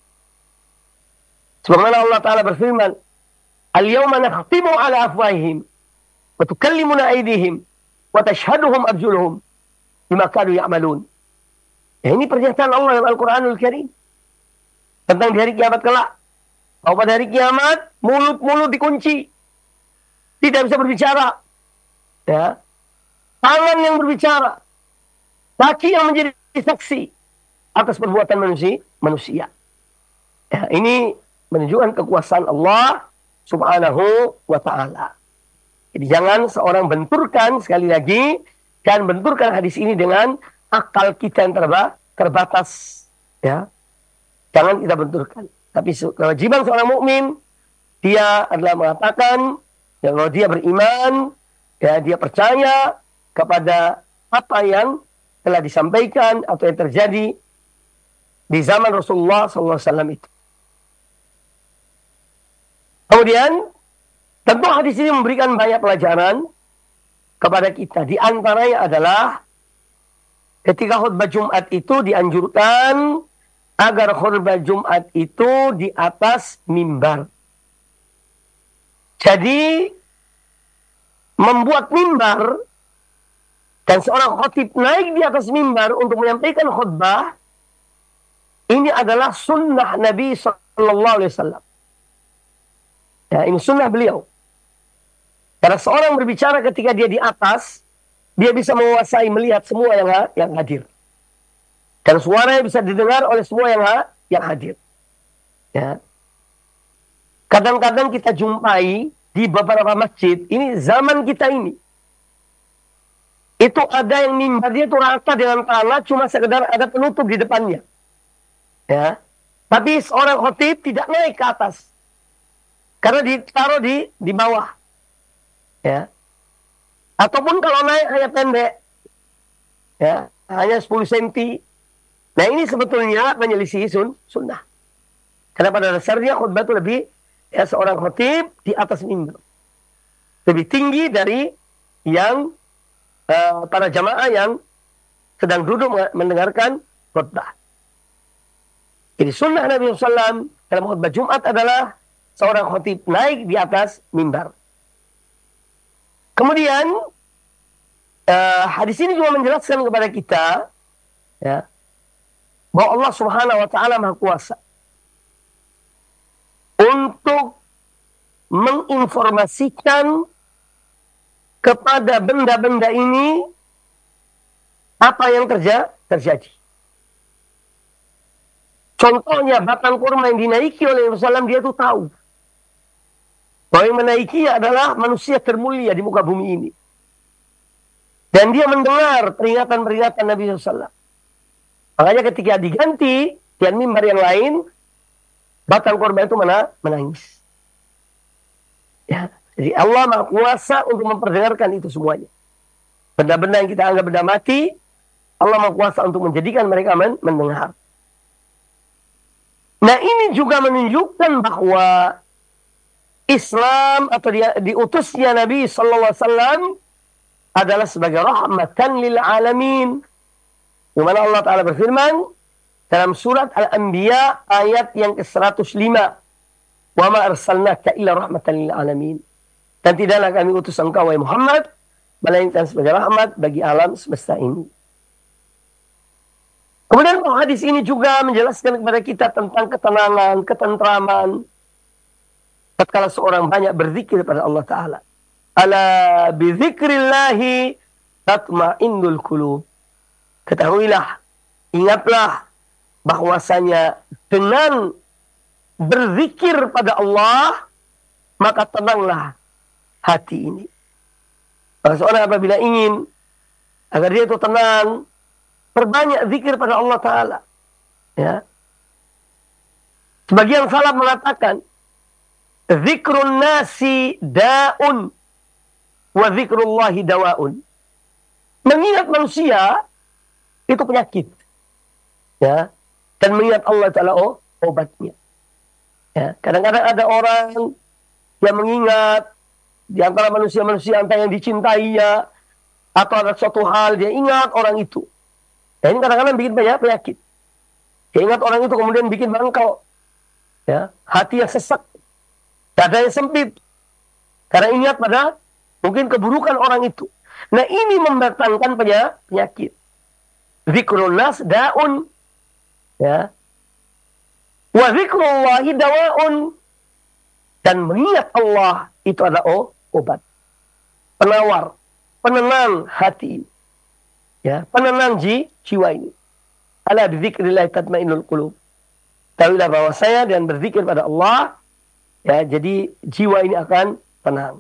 Speaker 1: Sebagaimana Allah Ta'ala berfirman, Al-yawma nakhtimu ala afwahihim wa tukallimuna aydihim wa tashhaduhum arjuluhum bima kanu ya'malun. Ya, ini pernyataan Allah dalam Al-Qur'anul Karim tentang di hari kiamat kelak. Bahwa pada hari kiamat mulut-mulut dikunci, tidak bisa berbicara. Ya. Tangan yang berbicara, kaki yang menjadi saksi atas perbuatan manusia. Ya, ini menunjukkan kekuasaan Allah Subhanahu wa ta'ala. Jadi jangan seorang benturkan, sekali lagi, dan benturkan hadis ini dengan akal kita yang terbatas. Ya. Jangan kita benturkan. Tapi kewajiban seorang mukmin, dia adalah mengatakan, ya, kalau dia beriman, ya, dia percaya kepada apa yang telah disampaikan atau yang terjadi di zaman Rasulullah SAW itu. Kemudian, tentu hadis ini memberikan banyak pelajaran kepada kita. Di antaranya adalah ketika khutbah Jumat itu dianjurkan agar khutbah Jumat itu di atas mimbar. Jadi, membuat mimbar dan seorang khatib naik di atas mimbar untuk menyampaikan khutbah, ini adalah sunnah Nabi Sallallahu Alaihi Wasallam. Ya, ini sunnah beliau. Karena seorang berbicara ketika dia di atas, dia bisa menguasai, melihat semua yang hadir. Dan suaranya bisa didengar oleh semua yang hadir. Ya. Kadang-kadang kita jumpai di beberapa masjid, ini zaman kita ini. Itu ada yang mimbar dia itu rata dengan tanah, cuma sekedar ada penutup di depannya. Ya. Tapi seorang khatib tidak naik ke atas. Karena ditaruh di bawah. Ya. Ataupun kalau naik hanya pendek. Ya, hanya 10 cm. Nah, ini sebetulnya menyelisih sunnah. Karena pada dasarnya khutbah itu lebih, ya, seorang khatib di atas mimbar. Lebih tinggi dari yang para jamaah yang sedang duduk mendengarkan khutbah. Jadi sunnah Nabi SAW dalam khutbah Jumat adalah seorang khatib naik di atas mimbar. Kemudian hadis ini juga menjelaskan kepada kita, ya, bahwa Allah Subhanahu wa taala Maha Kuasa untuk menginformasikan kepada benda-benda ini apa yang terjadi. Contohnya batang kurma yang dinaiki oleh Rasulullah, dia itu tahu bahwa yang menaikinya adalah manusia termulia di muka bumi ini. Dan dia mendengar peringatan-peringatan Nabi SAW. Makanya ketika diganti dengan mimbar yang lain, batang kurma itu menangis. Ya, jadi Allah Maha Kuasa untuk memperdengarkan itu semuanya. Benda-benda yang kita anggap benda mati, Allah Maha Kuasa untuk menjadikan mereka mendengar. Nah, ini juga menunjukkan bahwa Islam atau diutusnya Nabi sallallahu alaihi wasallam adalah sebagai rahmatan lil alamin. Di mana Allah Ta'ala berfirman dalam surat Al-Anbiya ayat yang ke-105. Wa ma arsalnaka illa rahmatan lil alamin. Dan tidaklah kami utus engkau wahai Muhammad melainkan sebagai rahmat bagi alam semesta ini. Kemudian hadis ini juga menjelaskan kepada kita tentang ketenangan, ketentraman tatkala seorang banyak berzikir pada Allah Ta'ala. Ala bizikrillahi tatma'innul qulub. Ketahuilah, ingatlah bahwasanya dengan berzikir pada Allah maka tenanglah hati ini. Maka seorang apabila ingin agar dia itu tenang, perbanyak zikir pada Allah Ta'ala. Ya. Sebagian salaf mengatakan zikrun nasi da'un wa zikrullahi dawa'un. Mengingat manusia itu penyakit. Ya. Dan mengingat Allah Ta'ala obatnya. Ya. Kadang-kadang ada orang yang mengingat di antara manusia-manusia antara yang dicintainya atau ada suatu hal dia ingat orang itu. Ya, ini kadang-kadang bikin banyak penyakit. Dia ingat orang itu kemudian bikin bangkau. Ya, hati yang sesak. Dada yang sempit. Karena ingat pada mungkin keburukan orang itu. Nah ini mendatangkan penyakit. Zikrul nas da'un. Ya. Wa zikrullahi dawa'un. Dan mengingat Allah itu adalah obat. Penawar. Penenang hati. Ya, penenang jiwa ini. Ala bizikrillah tatmainnul qulub. Tahuilah bahwa saya dan berzikir pada Allah, ya, jadi jiwa ini akan tenang.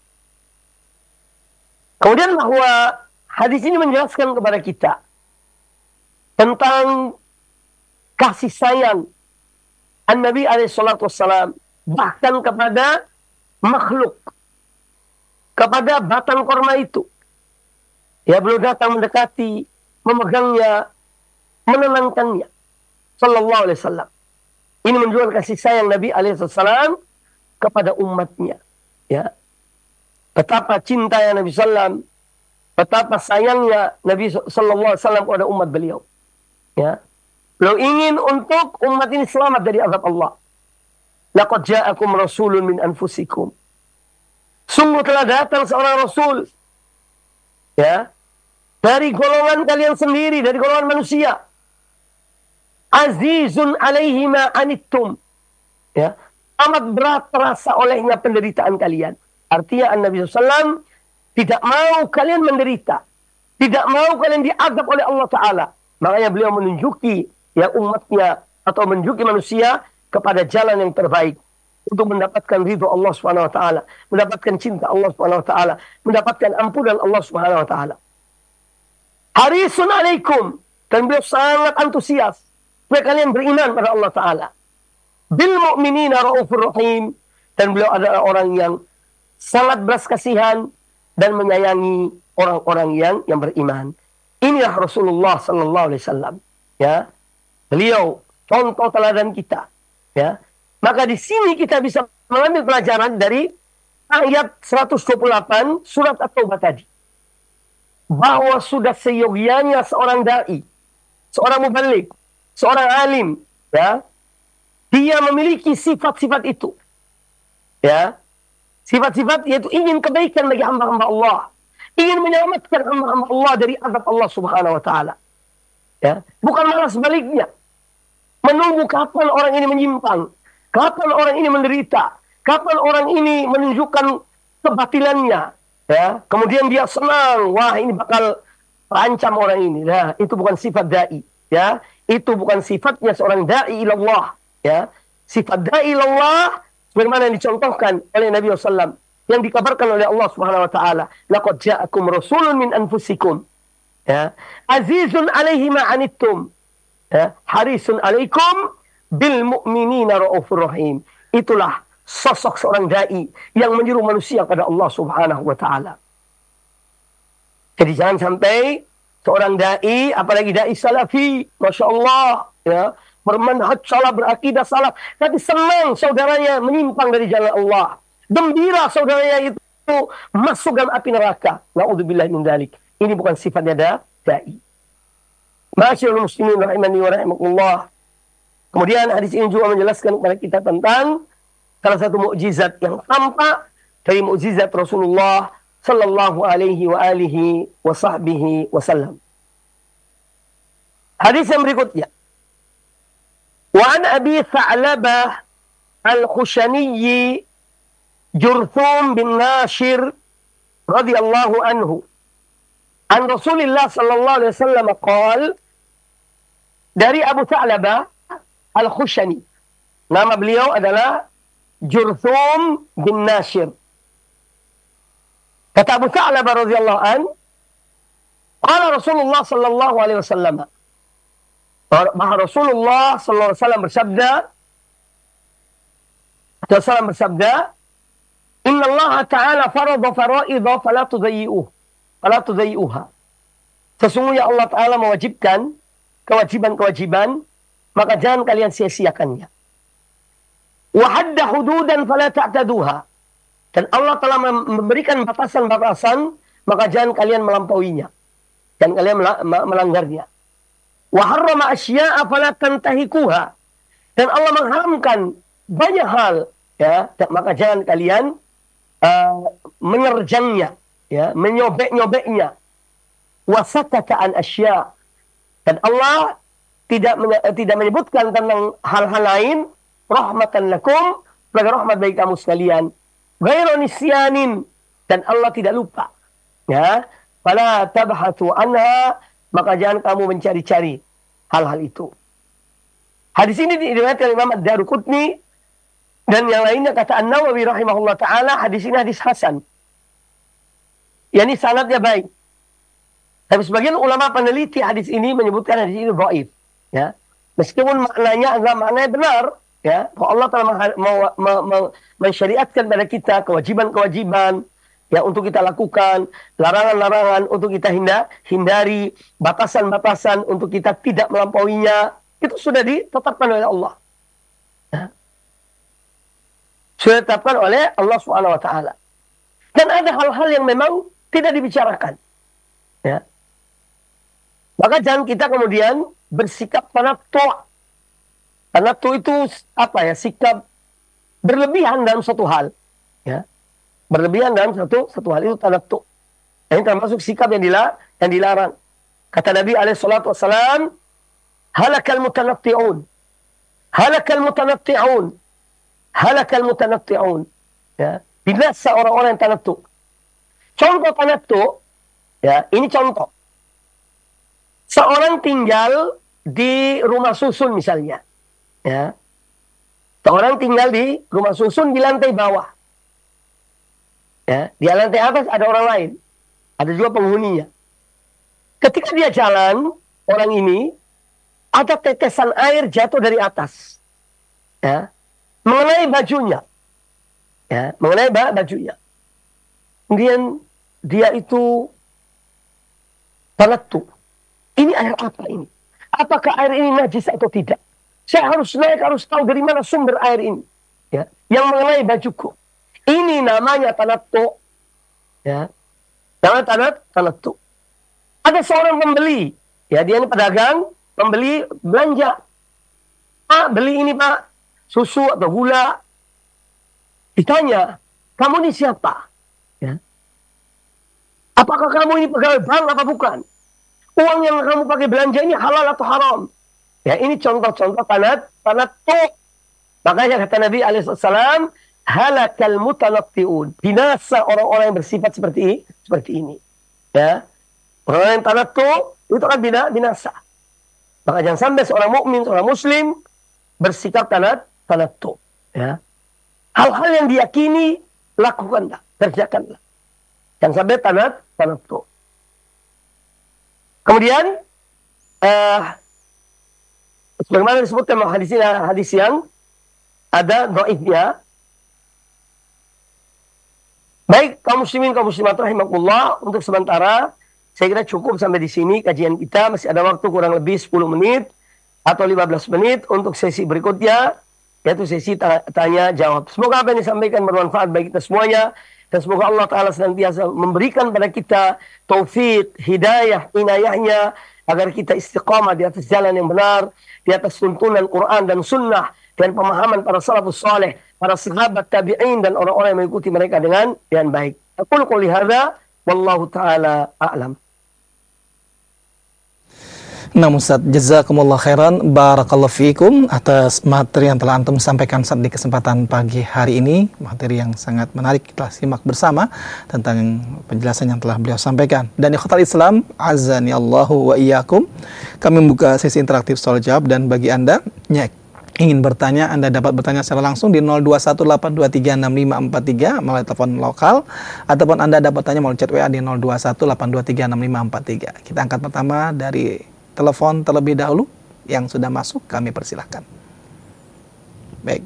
Speaker 1: Kemudian bahwa hadis ini menjelaskan kepada kita tentang kasih sayang An-Nabi SAW bahkan kepada makhluk, kepada batang korma itu. Ya, beliau datang mendekati, memegangnya, menenangkannya. Sallallahu alaihi wasallam. Ini menunjukkan kasih sayang Nabi alaihissalam kepada umatnya. Ya. Betapa cintanya Nabi sallam, betapa sayangnya Nabi sallallahu alaihi wasallam kepada umat beliau. Ya. Beliau ingin untuk umat ini selamat dari azab Allah. Laqad ja'akum rasulun min anfusikum. Sungguh telah datang seorang rasul. Ya. Dari golongan kalian sendiri, dari golongan manusia. Azizun alaihi ma anittum. Ya. Amat berat terasa olehnya penderitaan kalian. Artinya Nabi SAW tidak mau kalian menderita. Tidak mau kalian diazab oleh Allah Ta'ala. Makanya beliau menunjuki ya umatnya atau menunjuki manusia kepada jalan yang terbaik. Untuk mendapatkan ridho Allah Subhanahu Wa Ta'ala. Mendapatkan cinta Allah Subhanahu Wa Ta'ala. Mendapatkan ampunan Allah Subhanahu Wa Ta'ala. Harisun alaikum. Dan beliau sangat antusias supaya kalian beriman pada Allah Ta'ala. Bil mu'minina ra'ufur rahim. Dan beliau adalah orang yang sangat belas kasihan dan menyayangi orang-orang yang beriman. Inilah Rasulullah sallallahu alaihi wasallam. Ya. Beliau contoh teladan kita. Ya. Maka di sini kita bisa mengambil pelajaran dari ayat 128 surat At-Taubah tadi. Bahwa sudah seyogianya seorang da'i, seorang mubalik, seorang alim, ya, dia memiliki sifat-sifat itu, ya, sifat-sifat yaitu ingin kebaikan bagi hamba-hamba Allah, ingin menyelamatkan hamba-hamba Allah dari azab Allah Subhanahu Wa Taala, ya, bukan malah sebaliknya, menunggu kapan orang ini menyimpang, kapan orang ini menderita, kapan orang ini menunjukkan kebatilannya. Ya, kemudian dia senang, wah ini bakal terancam orang ini. Nah, itu bukan sifat dai, ya. Itu bukan sifatnya seorang dai ilallah, ya. Sifat dai ilallah sebagaimana yang dicontohkan oleh Nabi SAW yang dikabarkan oleh Allah Subhanahu wa taala, laqad ja'akum rasulun min anfusikum. Ya. Azizun 'alaihi ma 'anittum. Ya, harisun 'alaikum bil mu'minina raufur rahim. Itulah sosok seorang da'i yang menyeru manusia pada Allah Subhanahu wa ta'ala. Jadi jangan sampai seorang da'i, apalagi da'i salafi, Masya Allah, ya, bermanhaj salah, berakidah salah, tapi senang saudaranya menyimpang dari jalan Allah. Gembira saudaranya itu masuk dalam api neraka. Na'udzubillah min dzalik. Ini bukan sifatnya dai. Masyaallah muslimin rahimani wa rahimakumullah. Kemudian hadis ini juga menjelaskan kepada kita tentang salah satu mukjizat yang tampak dari mukjizat Rasulullah sallallahu alaihi wa alihi wa sahbihi wasallam. Hadis yang berikutnya. Wa an Abi Tha'labah Al-Khushani Jurthum bin Nashir radhiyallahu anhu. An Rasulillah sallallahu alaihi wasallam qaal, dari Abu Tha'labah Al-Khushani. Nama beliau adalah Jurthum bin Nashir. Kata Abu Tha'labah radhiyallahu anhu, qala Rasulullah sallallahu alaihi wasallam. Bahwa Rasulullah sallallahu alaihi wasallam bersabda, Inna Allah Ta'ala farada fara'idha fala tudayyi'uha. Sesungguhnya Allah Ta'ala mewajibkan kewajiban-kewajiban, maka jangan kalian sia-siakannya. Wa hadda hududan fala ta'taduha. Dan Allah telah memberikan batasan-batasan, maka jangan kalian melampauinya. Jangan kalian melanggarnya. Wa harrama asya'a fala tantahikuha. Dan Allah mengharamkan banyak hal, ya, maka jangan kalian menerjangnya, ya, menyobek-nyobeknya. Wasakata an asya'. Dan Allah tidak menyebutkan tentang hal-hal lain, rahmatan lakum, sebagai rahmat bagi kamu sekalian. Ghairu nisyanin, dan Allah tidak lupa. Ya, fala tabhathu anha, maka jangan kamu mencari-cari hal-hal itu. Hadis ini diriwayatkan Imam Ad-Daruqutni dan yang lainnya. Kata An-Nawawi rahimahullah ta'ala, hadis ini hadis hasan. Yani sanadnya baik. Tapi sebagian ulama peneliti hadis ini menyebutkan hadis ini dhaif. Ya. Meskipun maknanya adalah maknanya benar. Ya. Bahwa Allah telah mensyariatkan pada kita kewajiban-kewajiban, ya, untuk kita lakukan, larangan-larangan untuk kita hindari, batasan-batasan untuk kita tidak melampauinya. Itu sudah ditetapkan oleh Allah. Ya. Sudah ditetapkan oleh Allah Subhanahu wa taala. Dan ada hal-hal yang memang tidak dibicarakan. Ya. Maka jangan kita kemudian bersikap tanattu'. Tanattu' itu apa ya? Sikap berlebihan dalam suatu hal. Ya. Berlebihan dalam satu hal itu tanattu'. Ini termasuk sikap yang dilarang. Kata Nabi alaihi salatu wassalam, halakal mutanatti'un. Halakal mutanatti'un. Halakal mutanatti'un. Ya. Binasa orang-orang yang tanattu'. Contoh tanattu', ya, ini contoh. Seorang tinggal di rumah susun misalnya. Ya. Seorang tinggal di rumah susun di lantai bawah. Ya, di lantai atas ada orang lain. Ada juga penghuninya. Ketika dia jalan, orang ini, ada tetesan air jatuh dari atas. Ya, mengenai bajunya. Ya, mengenai bajunya. Kemudian dia itu tanattu. Ini air apa ini? Apakah air ini najis atau tidak? Saya harus naik, harus tahu dari mana sumber air ini. Ya, yang mengenai bajuku. Ini namanya tanattu. Ya. Namanya tanattu. Ada seorang pembeli. Ya, dia ini pedagang, pembeli belanja. Pak, beli ini Pak, susu atau gula. Ditanya, kamu ini siapa? Ya. Apakah kamu ini pegawai bank apa bukan? Uang yang kamu pakai belanja ini halal atau haram? Ya, ini contoh-contoh tanattu. Makanya kata Nabi alaihissalam, halakal mutanatti'un. Binasa orang-orang yang bersifat seperti ini. Ya. Orang yang tanattu itu kan binasa. Maka jangan sampai seorang mukmin, seorang muslim bersikap tanattu. Ya. Hal-hal yang diyakini lakukanlah, kerjakanlah. Jangan sampai tanattu. Kemudian sebagaimana disebutkan hadis yang ada dhaifnya. Baik kaum muslimin kaum muslimat rahimakumullah, untuk sementara saya kira cukup sampai di sini kajian kita. Masih ada waktu kurang lebih 10 menit atau 15 menit untuk sesi berikutnya, yaitu sesi tanya jawab. Semoga apa yang disampaikan bermanfaat bagi kita semuanya, dan semoga Allah Ta'ala senantiasa memberikan pada kita taufik, hidayah, inayahnya, agar kita istiqamah di atas jalan yang benar, di atas tuntunan Quran dan Sunnah, dan pemahaman para salafus saleh, para sahabat tabi'in, dan orang-orang yang mengikuti mereka dengan baik. Aku qouli hadza, wallahu ta'ala a'lam.
Speaker 2: Nah Ustaz, jazakumullah khairan, barakallahu fiikum atas materi yang telah antum sampaikan di kesempatan pagi hari ini. Materi yang sangat menarik, kita simak bersama tentang penjelasan yang telah beliau sampaikan. Dan ikhwatal Islam, azani Allahu wa iyyakum, kami membuka sesi interaktif soal jawab, dan bagi Anda yang ingin bertanya, Anda dapat bertanya secara langsung di 0218236543 melalui telepon lokal, ataupun Anda dapat tanya melalui chat WA di 0218236543. Kita angkat pertama dari telepon terlebih dahulu yang sudah masuk, kami persilahkan. Baik.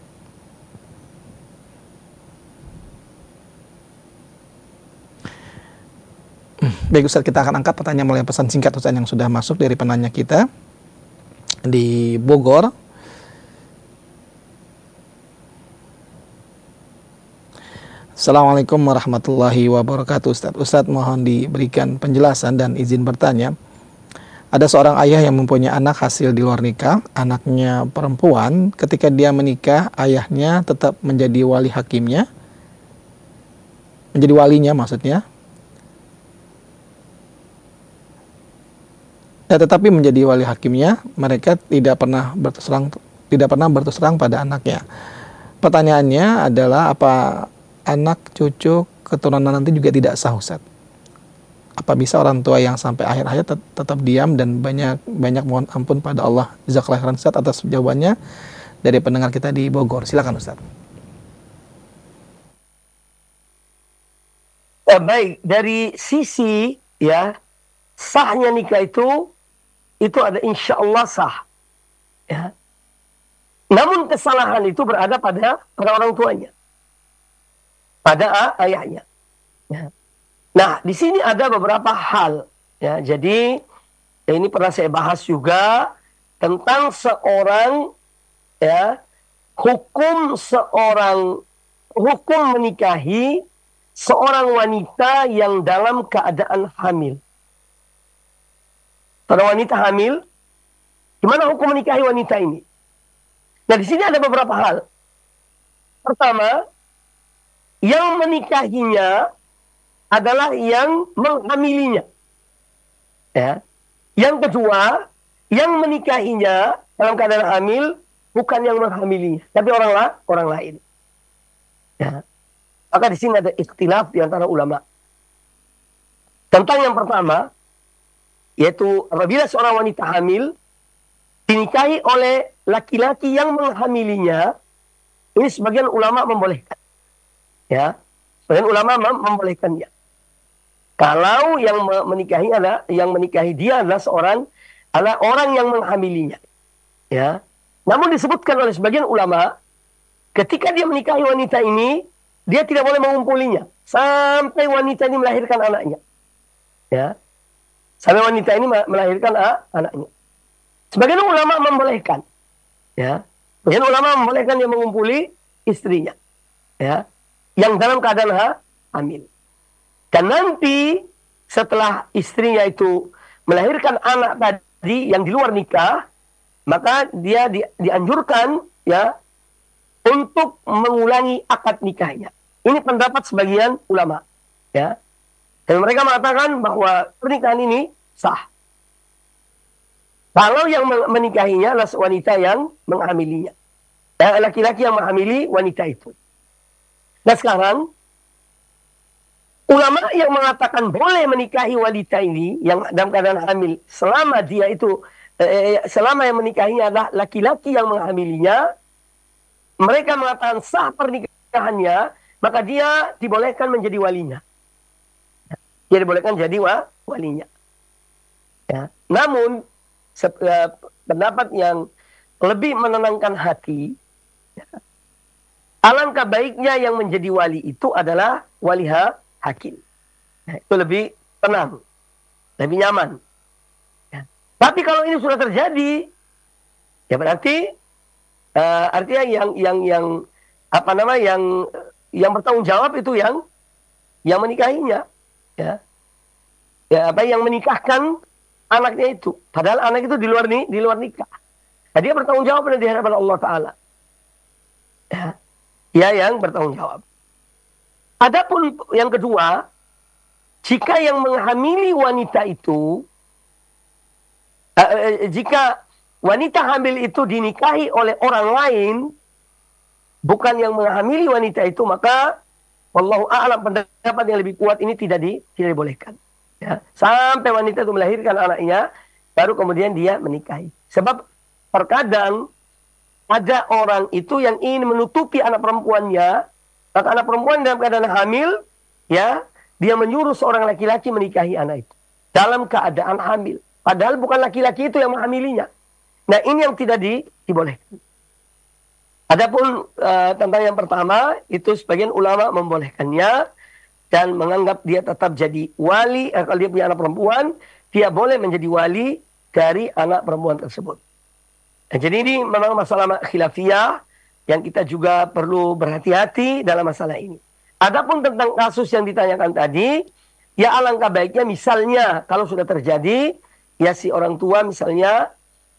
Speaker 2: Baik Ustaz, kita akan angkat pertanyaan melalui pesan singkat Ustaz yang sudah masuk dari penanya kita di Bogor. Assalamualaikum warahmatullahi wabarakatuh Ustaz. Ustaz, mohon diberikan penjelasan dan izin bertanya. Ada seorang ayah yang mempunyai anak hasil di luar nikah, anaknya perempuan. Ketika dia menikah, ayahnya tetap menjadi wali hakimnya, menjadi walinya maksudnya. Tetapi menjadi wali hakimnya, mereka tidak pernah berterus terang pada anaknya. Pertanyaannya adalah, apa anak, cucu, keturunan nanti juga tidak sah Ustaz? Apa bisa orang tua yang sampai akhir hayat tetap diam dan banyak mohon ampun pada Allah? Jazakallahu khairan Ustaz atas jawabannya dari pendengar kita di Bogor. Silakan Ustaz.
Speaker 1: Baik, dari sisi sahnya nikah itu ada insya Allah sah. Ya. Namun kesalahan itu berada pada orang tuanya, pada ayahnya. Ya. Nah, di sini ada beberapa hal. Ya, jadi ini pernah saya bahas juga tentang hukum menikahi seorang wanita yang dalam keadaan hamil. Seorang wanita hamil, gimana hukum menikahi wanita ini? Nah, di sini ada beberapa hal. Pertama, yang menikahinya adalah yang menghamilinya. Ya. Yang kedua, yang menikahinya dalam keadaan hamil bukan yang menghamilinya, tapi orang lain. Ya. Maka di sini ada ikhtilaf di antara ulama. Tentang yang pertama, yaitu apabila seorang wanita hamil dinikahi oleh laki-laki yang menghamilinya, ini sebagian ulama membolehkan. Ya. Sebagian ulama membolehkannya. Kalau yang menikahi dia adalah orang yang menghamilinya. Ya. Namun disebutkan oleh sebagian ulama, ketika dia menikahi wanita ini, dia tidak boleh mengumpulinya sampai wanita ini melahirkan anaknya. Ya. Sampai wanita ini melahirkan anaknya. Sebagian ulama membolehkan. Ya. Sebagian ulama membolehkan dia mengumpuli istrinya. Ya. Yang dalam keadaan hamil. Dan nanti setelah istrinya itu melahirkan anak tadi yang di luar nikah, maka dia dianjurkan untuk mengulangi akad nikahnya. Ini pendapat sebagian ulama. Ya. Dan mereka mengatakan bahwa pernikahan ini sah. Kalau yang menikahinya adalah wanita yang menghamilinya. Laki-laki yang menghamili wanita itu. Nah sekarang, ulama yang mengatakan boleh menikahi wanita ini yang dalam keadaan hamil selama dia itu selama yang menikahinya adalah laki-laki yang menghamilinya, mereka mengatakan sah pernikahannya, maka dia dibolehkan menjadi walinya. Dia dibolehkan jadi walinya. Ya. Namun pendapat yang lebih menenangkan hati, alangkah baiknya yang menjadi wali itu adalah wali hakim. Ya, itu lebih tenang, lebih nyaman. Ya. Tapi kalau ini sudah terjadi, ya berarti Artinya yang apa nama yang bertanggung jawab itu yang menikahinya, ya. Ya, apa yang menikahkan anaknya itu. Padahal anak itu di luar nikah. Nah, dia bertanggung jawab di hadapan Allah Taala. Ya, dia yang bertanggung jawab. Adapun yang kedua, jika yang menghamili wanita itu, jika wanita hamil itu dinikahi oleh orang lain, bukan yang menghamili wanita itu, maka wallahu a'lam, pendapat yang lebih kuat ini tidak dibolehkan. Ya, sampai wanita itu melahirkan anaknya, baru kemudian dia menikahi. Sebab terkadang ada orang itu yang ingin menutupi anak perempuannya, maka anak perempuan dalam keadaan hamil, ya, dia menyuruh seorang laki-laki menikahi anak itu dalam keadaan hamil. Padahal bukan laki-laki itu yang menghamilinya. Nah, ini yang tidak dibolehkan. Adapun tentang yang pertama, itu sebagian ulama membolehkannya dan menganggap dia tetap jadi wali. Kalau dia punya anak perempuan, dia boleh menjadi wali dari anak perempuan tersebut. Nah, jadi ini memang masalah khilafiyah yang kita juga perlu berhati-hati dalam masalah ini. Adapun tentang kasus yang ditanyakan tadi, ya alangkah baiknya misalnya kalau sudah terjadi, ya si orang tua misalnya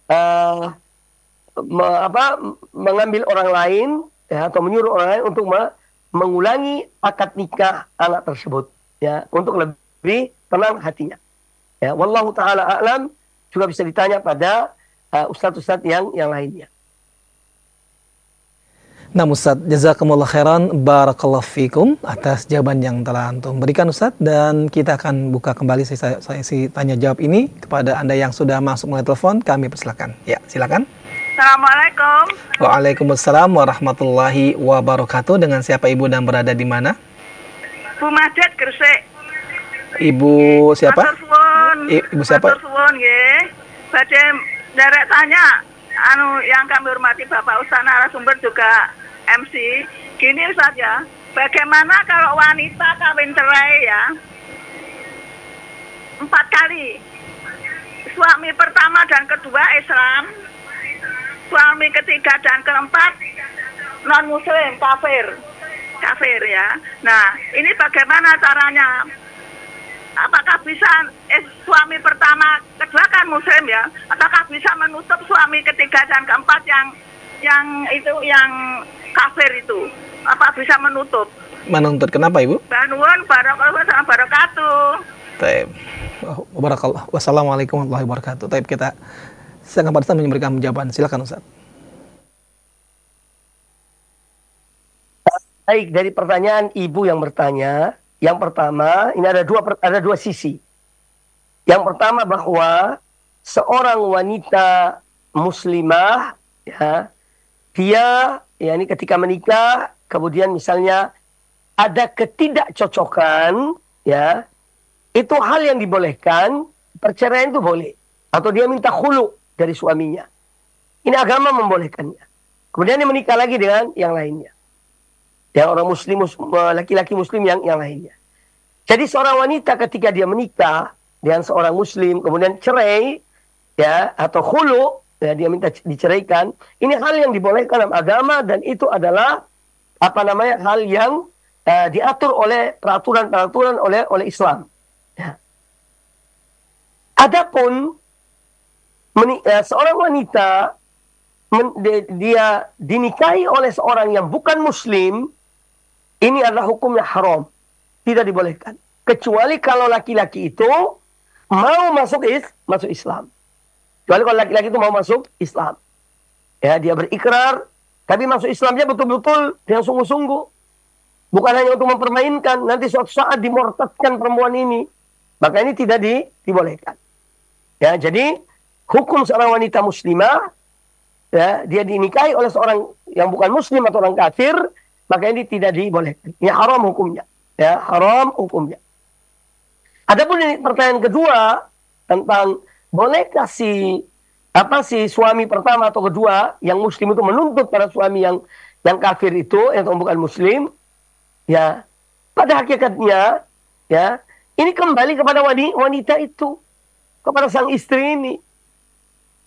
Speaker 1: mengambil orang lain, ya, atau menyuruh orang lain untuk mengulangi akad nikah anak tersebut, ya, untuk lebih tenang hatinya. Ya, wallahu taala a'lam, juga bisa ditanya pada ustadz-ustadz yang lainnya.
Speaker 2: Nah, Ustaz, jazakumullah khairan, barakallahu fikum atas jawaban yang telah antum berikan, Ustaz. Dan kita akan buka kembali sesi tanya jawab ini kepada Anda yang sudah masuk melalui telepon. Kami persilakan. Ya, silakan.
Speaker 3: Assalamualaikum.
Speaker 2: Waalaikumsalam warahmatullahi wabarakatuh. Dengan siapa Ibu dan berada di mana?
Speaker 3: Bu Madet Gresik.
Speaker 2: Ibu siapa? Ibu siapa?
Speaker 3: Matur suwun nggih. Badhe nderek tanya yang kami hormati Bapak Ustaz narasumber juga MC. Gini saja, bagaimana kalau wanita kawin cerai ya 4 kali. Suami pertama dan kedua Islam, suami ketiga dan keempat non muslim, kafir ya. Nah, ini bagaimana caranya? Apakah bisa suami pertama, kedua kan muslim ya? Apakah bisa menutup suami ketiga dan keempat yang kafir itu? Apa bisa menutup?
Speaker 2: Menuntut kenapa, Ibu?
Speaker 3: Banuun barakatuh.
Speaker 2: Baik. Barakallah. Wassalamualaikum warahmatullahi wabarakatuh. Baik, kita sangat pada memberikan jawaban. Silakan, Ustaz.
Speaker 1: Baik, dari pertanyaan Ibu yang bertanya, yang pertama, ini ada dua sisi. Yang pertama bahwa seorang wanita muslimah, ya, dia, ya, ini ketika menikah, kemudian misalnya ada ketidakcocokan, ya, itu hal yang dibolehkan, perceraian itu boleh. Atau dia minta khulu dari suaminya. Ini agama membolehkannya. Kemudian dia menikah lagi dengan yang lainnya. Yang orang muslim, laki-laki muslim yang lainnya. Jadi seorang wanita ketika dia menikah dengan seorang muslim, kemudian cerai, ya, atau khulu, ya, dia minta diceraikan, ini hal yang dibolehkan dalam agama, dan itu adalah hal yang diatur oleh peraturan-peraturan oleh Islam. Ya. Adapun seorang wanita dia dinikahi oleh seorang yang bukan muslim, ini adalah hukumnya haram, tidak dibolehkan. Kecuali kalau laki-laki itu mau masuk Islam. Kecuali kalau laki-laki itu mau masuk Islam. Ya, dia berikrar, tapi masuk Islamnya betul-betul dengan sungguh-sungguh. Bukan hanya untuk mempermainkan, nanti suatu saat dimurtadkan perempuan ini. Maka ini tidak dibolehkan. Ya, jadi hukum seorang wanita muslimah, ya, dia dinikahi oleh seorang yang bukan muslim atau orang kafir, maka ini tidak dibolehkan. Ini haram hukumnya. Ya, haram hukumnya. Adapun ini pertanyaan kedua tentang bolehkah si suami pertama atau kedua yang muslim itu menuntut para suami yang kafir itu, yang bukan muslim, ya, pada hakikatnya, ya, ini kembali kepada wanita itu, kepada sang istri ini.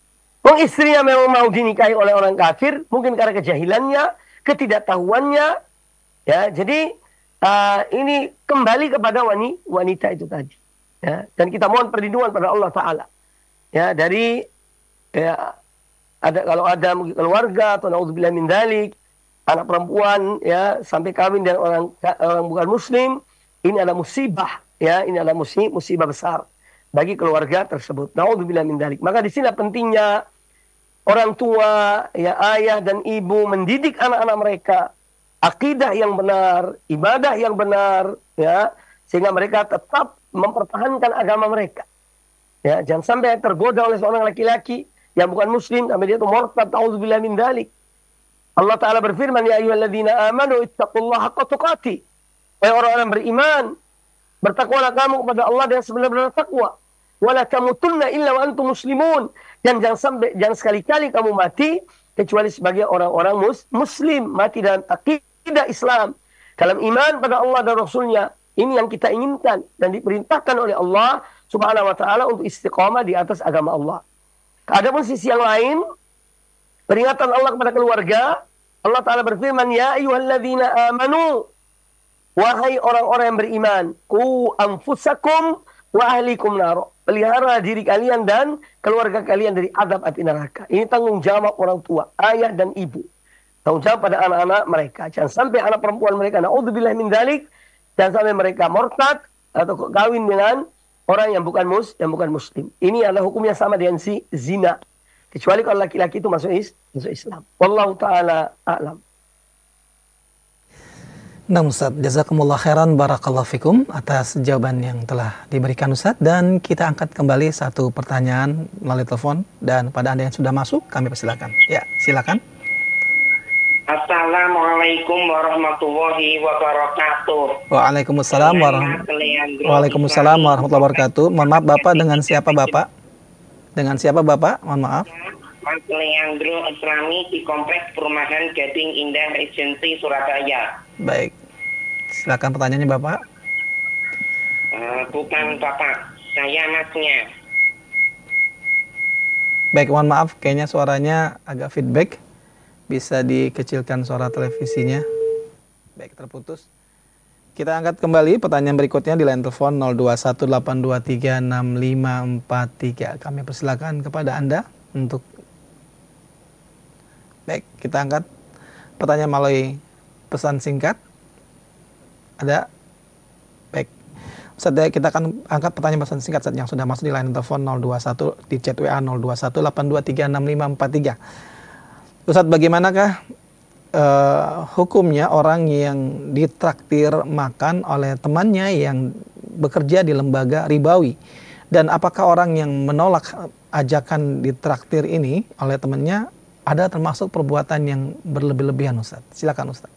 Speaker 1: Wong istrinya memang mau dinikahi oleh orang kafir, mungkin karena kejahilannya, ketidaktahuannya, ya. Jadi ini kembali kepada wanita itu tadi, ya. Dan kita mohon perlindungan pada Allah Taala, ya, dari ya, kalau ada mungkin keluarga atau naudzubillah min dzalik, anak perempuan ya sampai kawin dengan orang bukan muslim, ini adalah musibah, ya, ini adalah musibah besar bagi keluarga tersebut. Naudzubillah min dzalik. Maka di sini pentingnya orang tua, ya, ayah dan ibu mendidik anak-anak mereka akidah yang benar, ibadah yang benar, ya, sehingga mereka tetap mempertahankan agama mereka. Ya, jangan sampai tergoda oleh seorang laki-laki yang bukan muslim sampai dia itu murtad, auzubillahi min dzalik. Allah Taala berfirman, ya ayyuhalladzina amanu ittaqullaha haqqa tuqatih. Wahai orang-orang beriman, bertakwalah kamu kepada Allah dengan sebenar-benar takwa. Wala tamutunna illa wa antum muslimun. Dan jangan sekali-kali kamu mati kecuali sebagai orang-orang muslim, mati dalam akidah Islam, dalam iman pada Allah dan Rasulnya. Ini yang kita inginkan dan diperintahkan oleh Allah Subhanahu wa taala untuk istiqamah di atas agama Allah. Adapun sisi yang lain, peringatan Allah kepada keluarga, Allah Taala berfirman, ya ayyuhalladzina amanu, wahai orang-orang yang beriman, qu anfusakum wa ahlikum nar. Pelihara diri kalian dan keluarga kalian dari azab api neraka. Ini tanggung jawab orang tua, ayah dan ibu. Tanggung jawab pada anak-anak mereka. Jangan sampai anak perempuan mereka, naudzubillah min dzalik, jangan sampai mereka murtad atau kawin dengan orang yang bukan muslim. Ini adalah hukumnya sama dengan si zina. Kecuali kalau laki-laki itu masuk Islam. Wallahu taala a'lam.
Speaker 2: Nah Ustaz, jazakumullah khairan, barakallahu fikum atas jawaban yang telah diberikan Ustaz. Dan kita angkat kembali satu pertanyaan melalui telepon. Dan pada Anda yang sudah masuk, kami persilakan. Ya, silakan.
Speaker 4: Assalamualaikum warahmatullahi wabarakatuh.
Speaker 2: Waalaikumsalam warahmatullahi wabarakatuh. Mohon maaf Bapak, dengan siapa Bapak? Dengan siapa Bapak? Mohon maaf.
Speaker 4: Mas Leandro Islami di Kompleks Perumahan Gading Indah Regency Surabaya.
Speaker 2: Baik. Silakan pertanyaannya Bapak.
Speaker 4: Bukan Bapak, saya Masnya.
Speaker 2: Baik, mohon maaf, kayaknya suaranya agak feedback. Bisa dikecilkan suara televisinya. Baik, terputus. Kita angkat kembali pertanyaan berikutnya di line telepon 0218236543. Kami persilakan kepada Anda untuk. Baik, kita angkat pertanyaan melalui pesan singkat. Ada? Baik. Ustaz, kita akan angkat pertanyaan pesan singkat yang sudah masuk di line telepon 021 di chat WA 0218236543. Ustaz, bagaimanakah hukumnya orang yang ditraktir makan oleh temannya yang bekerja di lembaga ribawi? Dan apakah orang yang menolak ajakan ditraktir ini oleh temannya ada termasuk perbuatan yang berlebih-lebihan, Ustaz? Silakan Ustaz.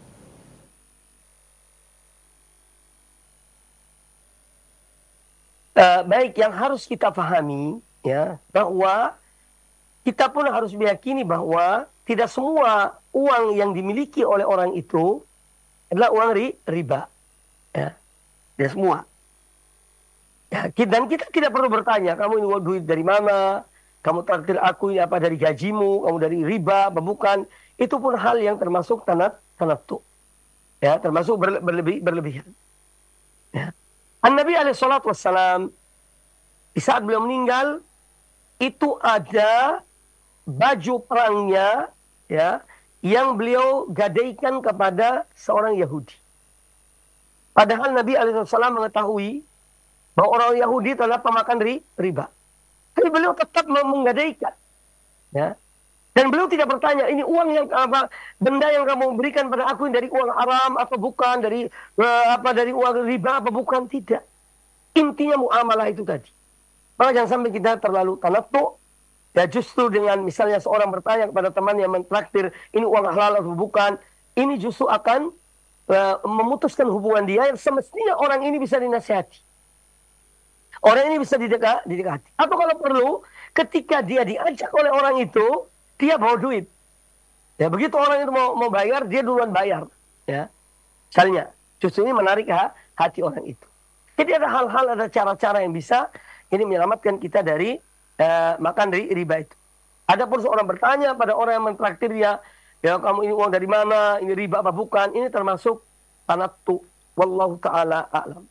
Speaker 1: Baik, yang harus kita pahami, ya, bahwa kita pun harus meyakini bahwa tidak semua uang yang dimiliki oleh orang itu adalah uang riba. Ya. Tidak semua. Ya, dan kita tidak perlu bertanya, kamu ini duit dari mana? Kamu traktir aku ini apa dari gajimu? Kamu dari riba apa bukan? Itu pun hal yang termasuk tanattu. Ya, termasuk berlebihan. Ya. An-Nabi alaihissalatu wassalam, di saat beliau meninggal, itu ada baju perangnya, ya, yang beliau gadaikan kepada seorang Yahudi. Padahal Nabi alaihissalam mengetahui bahwa orang Yahudi adalah pemakan riba. Tapi beliau tetap menggadaikan. Ya. Dan beliau tidak bertanya, ini uang yang apa, benda yang kamu berikan pada aku ini dari uang haram atau bukan, dari dari uang riba apa bukan, tidak. Intinya muamalah itu tadi. Maka jangan sampai kita terlalu tanattu. Ya, justru dengan misalnya seorang bertanya kepada teman yang mentraktir, ini uang halal atau bukan, ini justru akan memutuskan hubungan dia yang semestinya orang ini bisa dinasihati. Orang ini bisa didekati. Atau kalau perlu, ketika dia diajak oleh orang itu, dia bawa duit. Ya, begitu orang itu mau bayar, dia duluan bayar. Ya, misalnya, justru ini menarik hati orang itu. Jadi ada hal-hal, ada cara-cara yang bisa ini menyelamatkan kita dari makan riba itu. Adapun seorang bertanya pada orang yang mentraktir dia, ya kamu ini uang dari mana, ini riba apa bukan, ini termasuk tanattu. Wallahu ta'ala a'lam.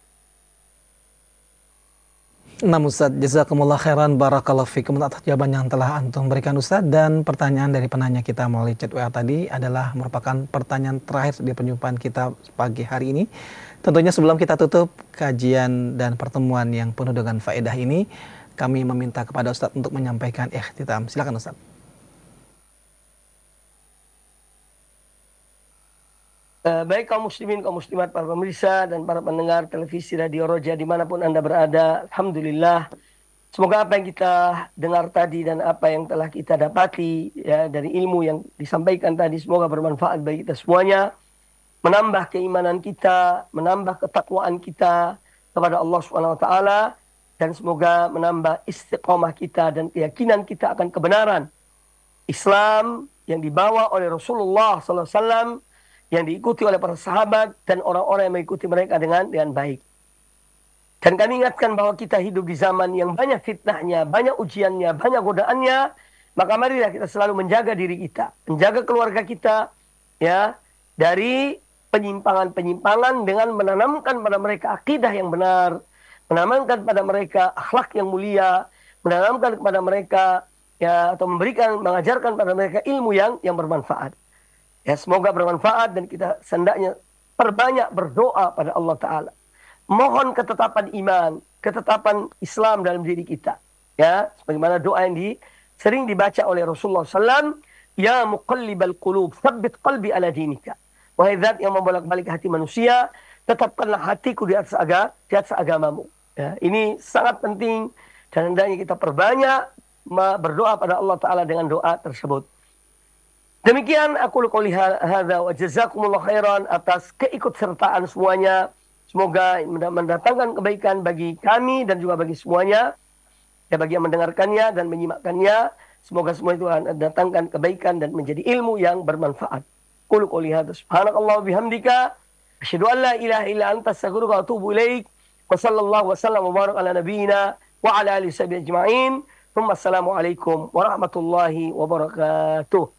Speaker 2: Nah Ustaz, jazakumullah khairan, barakallahu fikum atas jawaban yang telah antum berikan Ustaz. Dan pertanyaan dari penanya kita melalui chat WA tadi adalah merupakan pertanyaan terakhir di perjumpaan kita pagi hari ini. Tentunya sebelum kita tutup kajian dan pertemuan yang penuh dengan faedah ini, kami meminta kepada Ustaz untuk menyampaikan ikhtitam. Silakan Ustaz.
Speaker 1: Baik kaum muslimin, kaum muslimat, para pemirsa dan para pendengar televisi Radio Roja dimanapun Anda berada, alhamdulillah. Semoga apa yang kita dengar tadi dan apa yang telah kita dapati ya dari ilmu yang disampaikan tadi semoga bermanfaat bagi kita semuanya, menambah keimanan kita, menambah ketakwaan kita kepada Allah Subhanahu wa taala, dan semoga menambah istiqomah kita dan keyakinan kita akan kebenaran Islam yang dibawa oleh Rasulullah sallallahu alaihi wasallam, yang diikuti oleh para sahabat dan orang-orang yang mengikuti mereka dengan baik. Dan kami ingatkan bahwa kita hidup di zaman yang banyak fitnahnya, banyak ujiannya, banyak godaannya. Maka marilah kita selalu menjaga diri kita, menjaga keluarga kita, ya, dari penyimpangan-penyimpangan dengan menanamkan pada mereka akidah yang benar, menanamkan pada mereka akhlak yang mulia, menanamkan kepada mereka, ya, atau mengajarkan pada mereka ilmu yang bermanfaat. Ya, semoga bermanfaat dan kita hendaknya perbanyak berdoa pada Allah Ta'ala. Mohon ketetapan iman, ketetapan Islam dalam diri kita. Ya, sebagaimana doa yang sering dibaca oleh Rasulullah SAW. Ya muqallibal qulub, tsabbit qalbi ala dinika. Wahai zat yang membolak-balik hati manusia, tetapkanlah hatiku di atas agamamu. Ya, ini sangat penting dan hendaknya kita perbanyak berdoa pada Allah Ta'ala dengan doa tersebut. Demikian aku qouli hadza wa jazakumullah khairan atas keikutsertaan semuanya. Semoga mendatangkan kebaikan bagi kami dan juga bagi semuanya. Ya, bagi yang mendengarkannya dan menyimakkannya, semoga semua itu mendatangkan kebaikan dan menjadi ilmu yang bermanfaat. Qul qouli hadza subhanakallah bihamdika asyhadu an la ilaha illa anta astaghfiruka wa atubu ilaik. Wa sallallahu wasallam wa baraka ala nabiyyina wa ala alihi ajma'in. Assalamualaikum warahmatullahi wabarakatuh.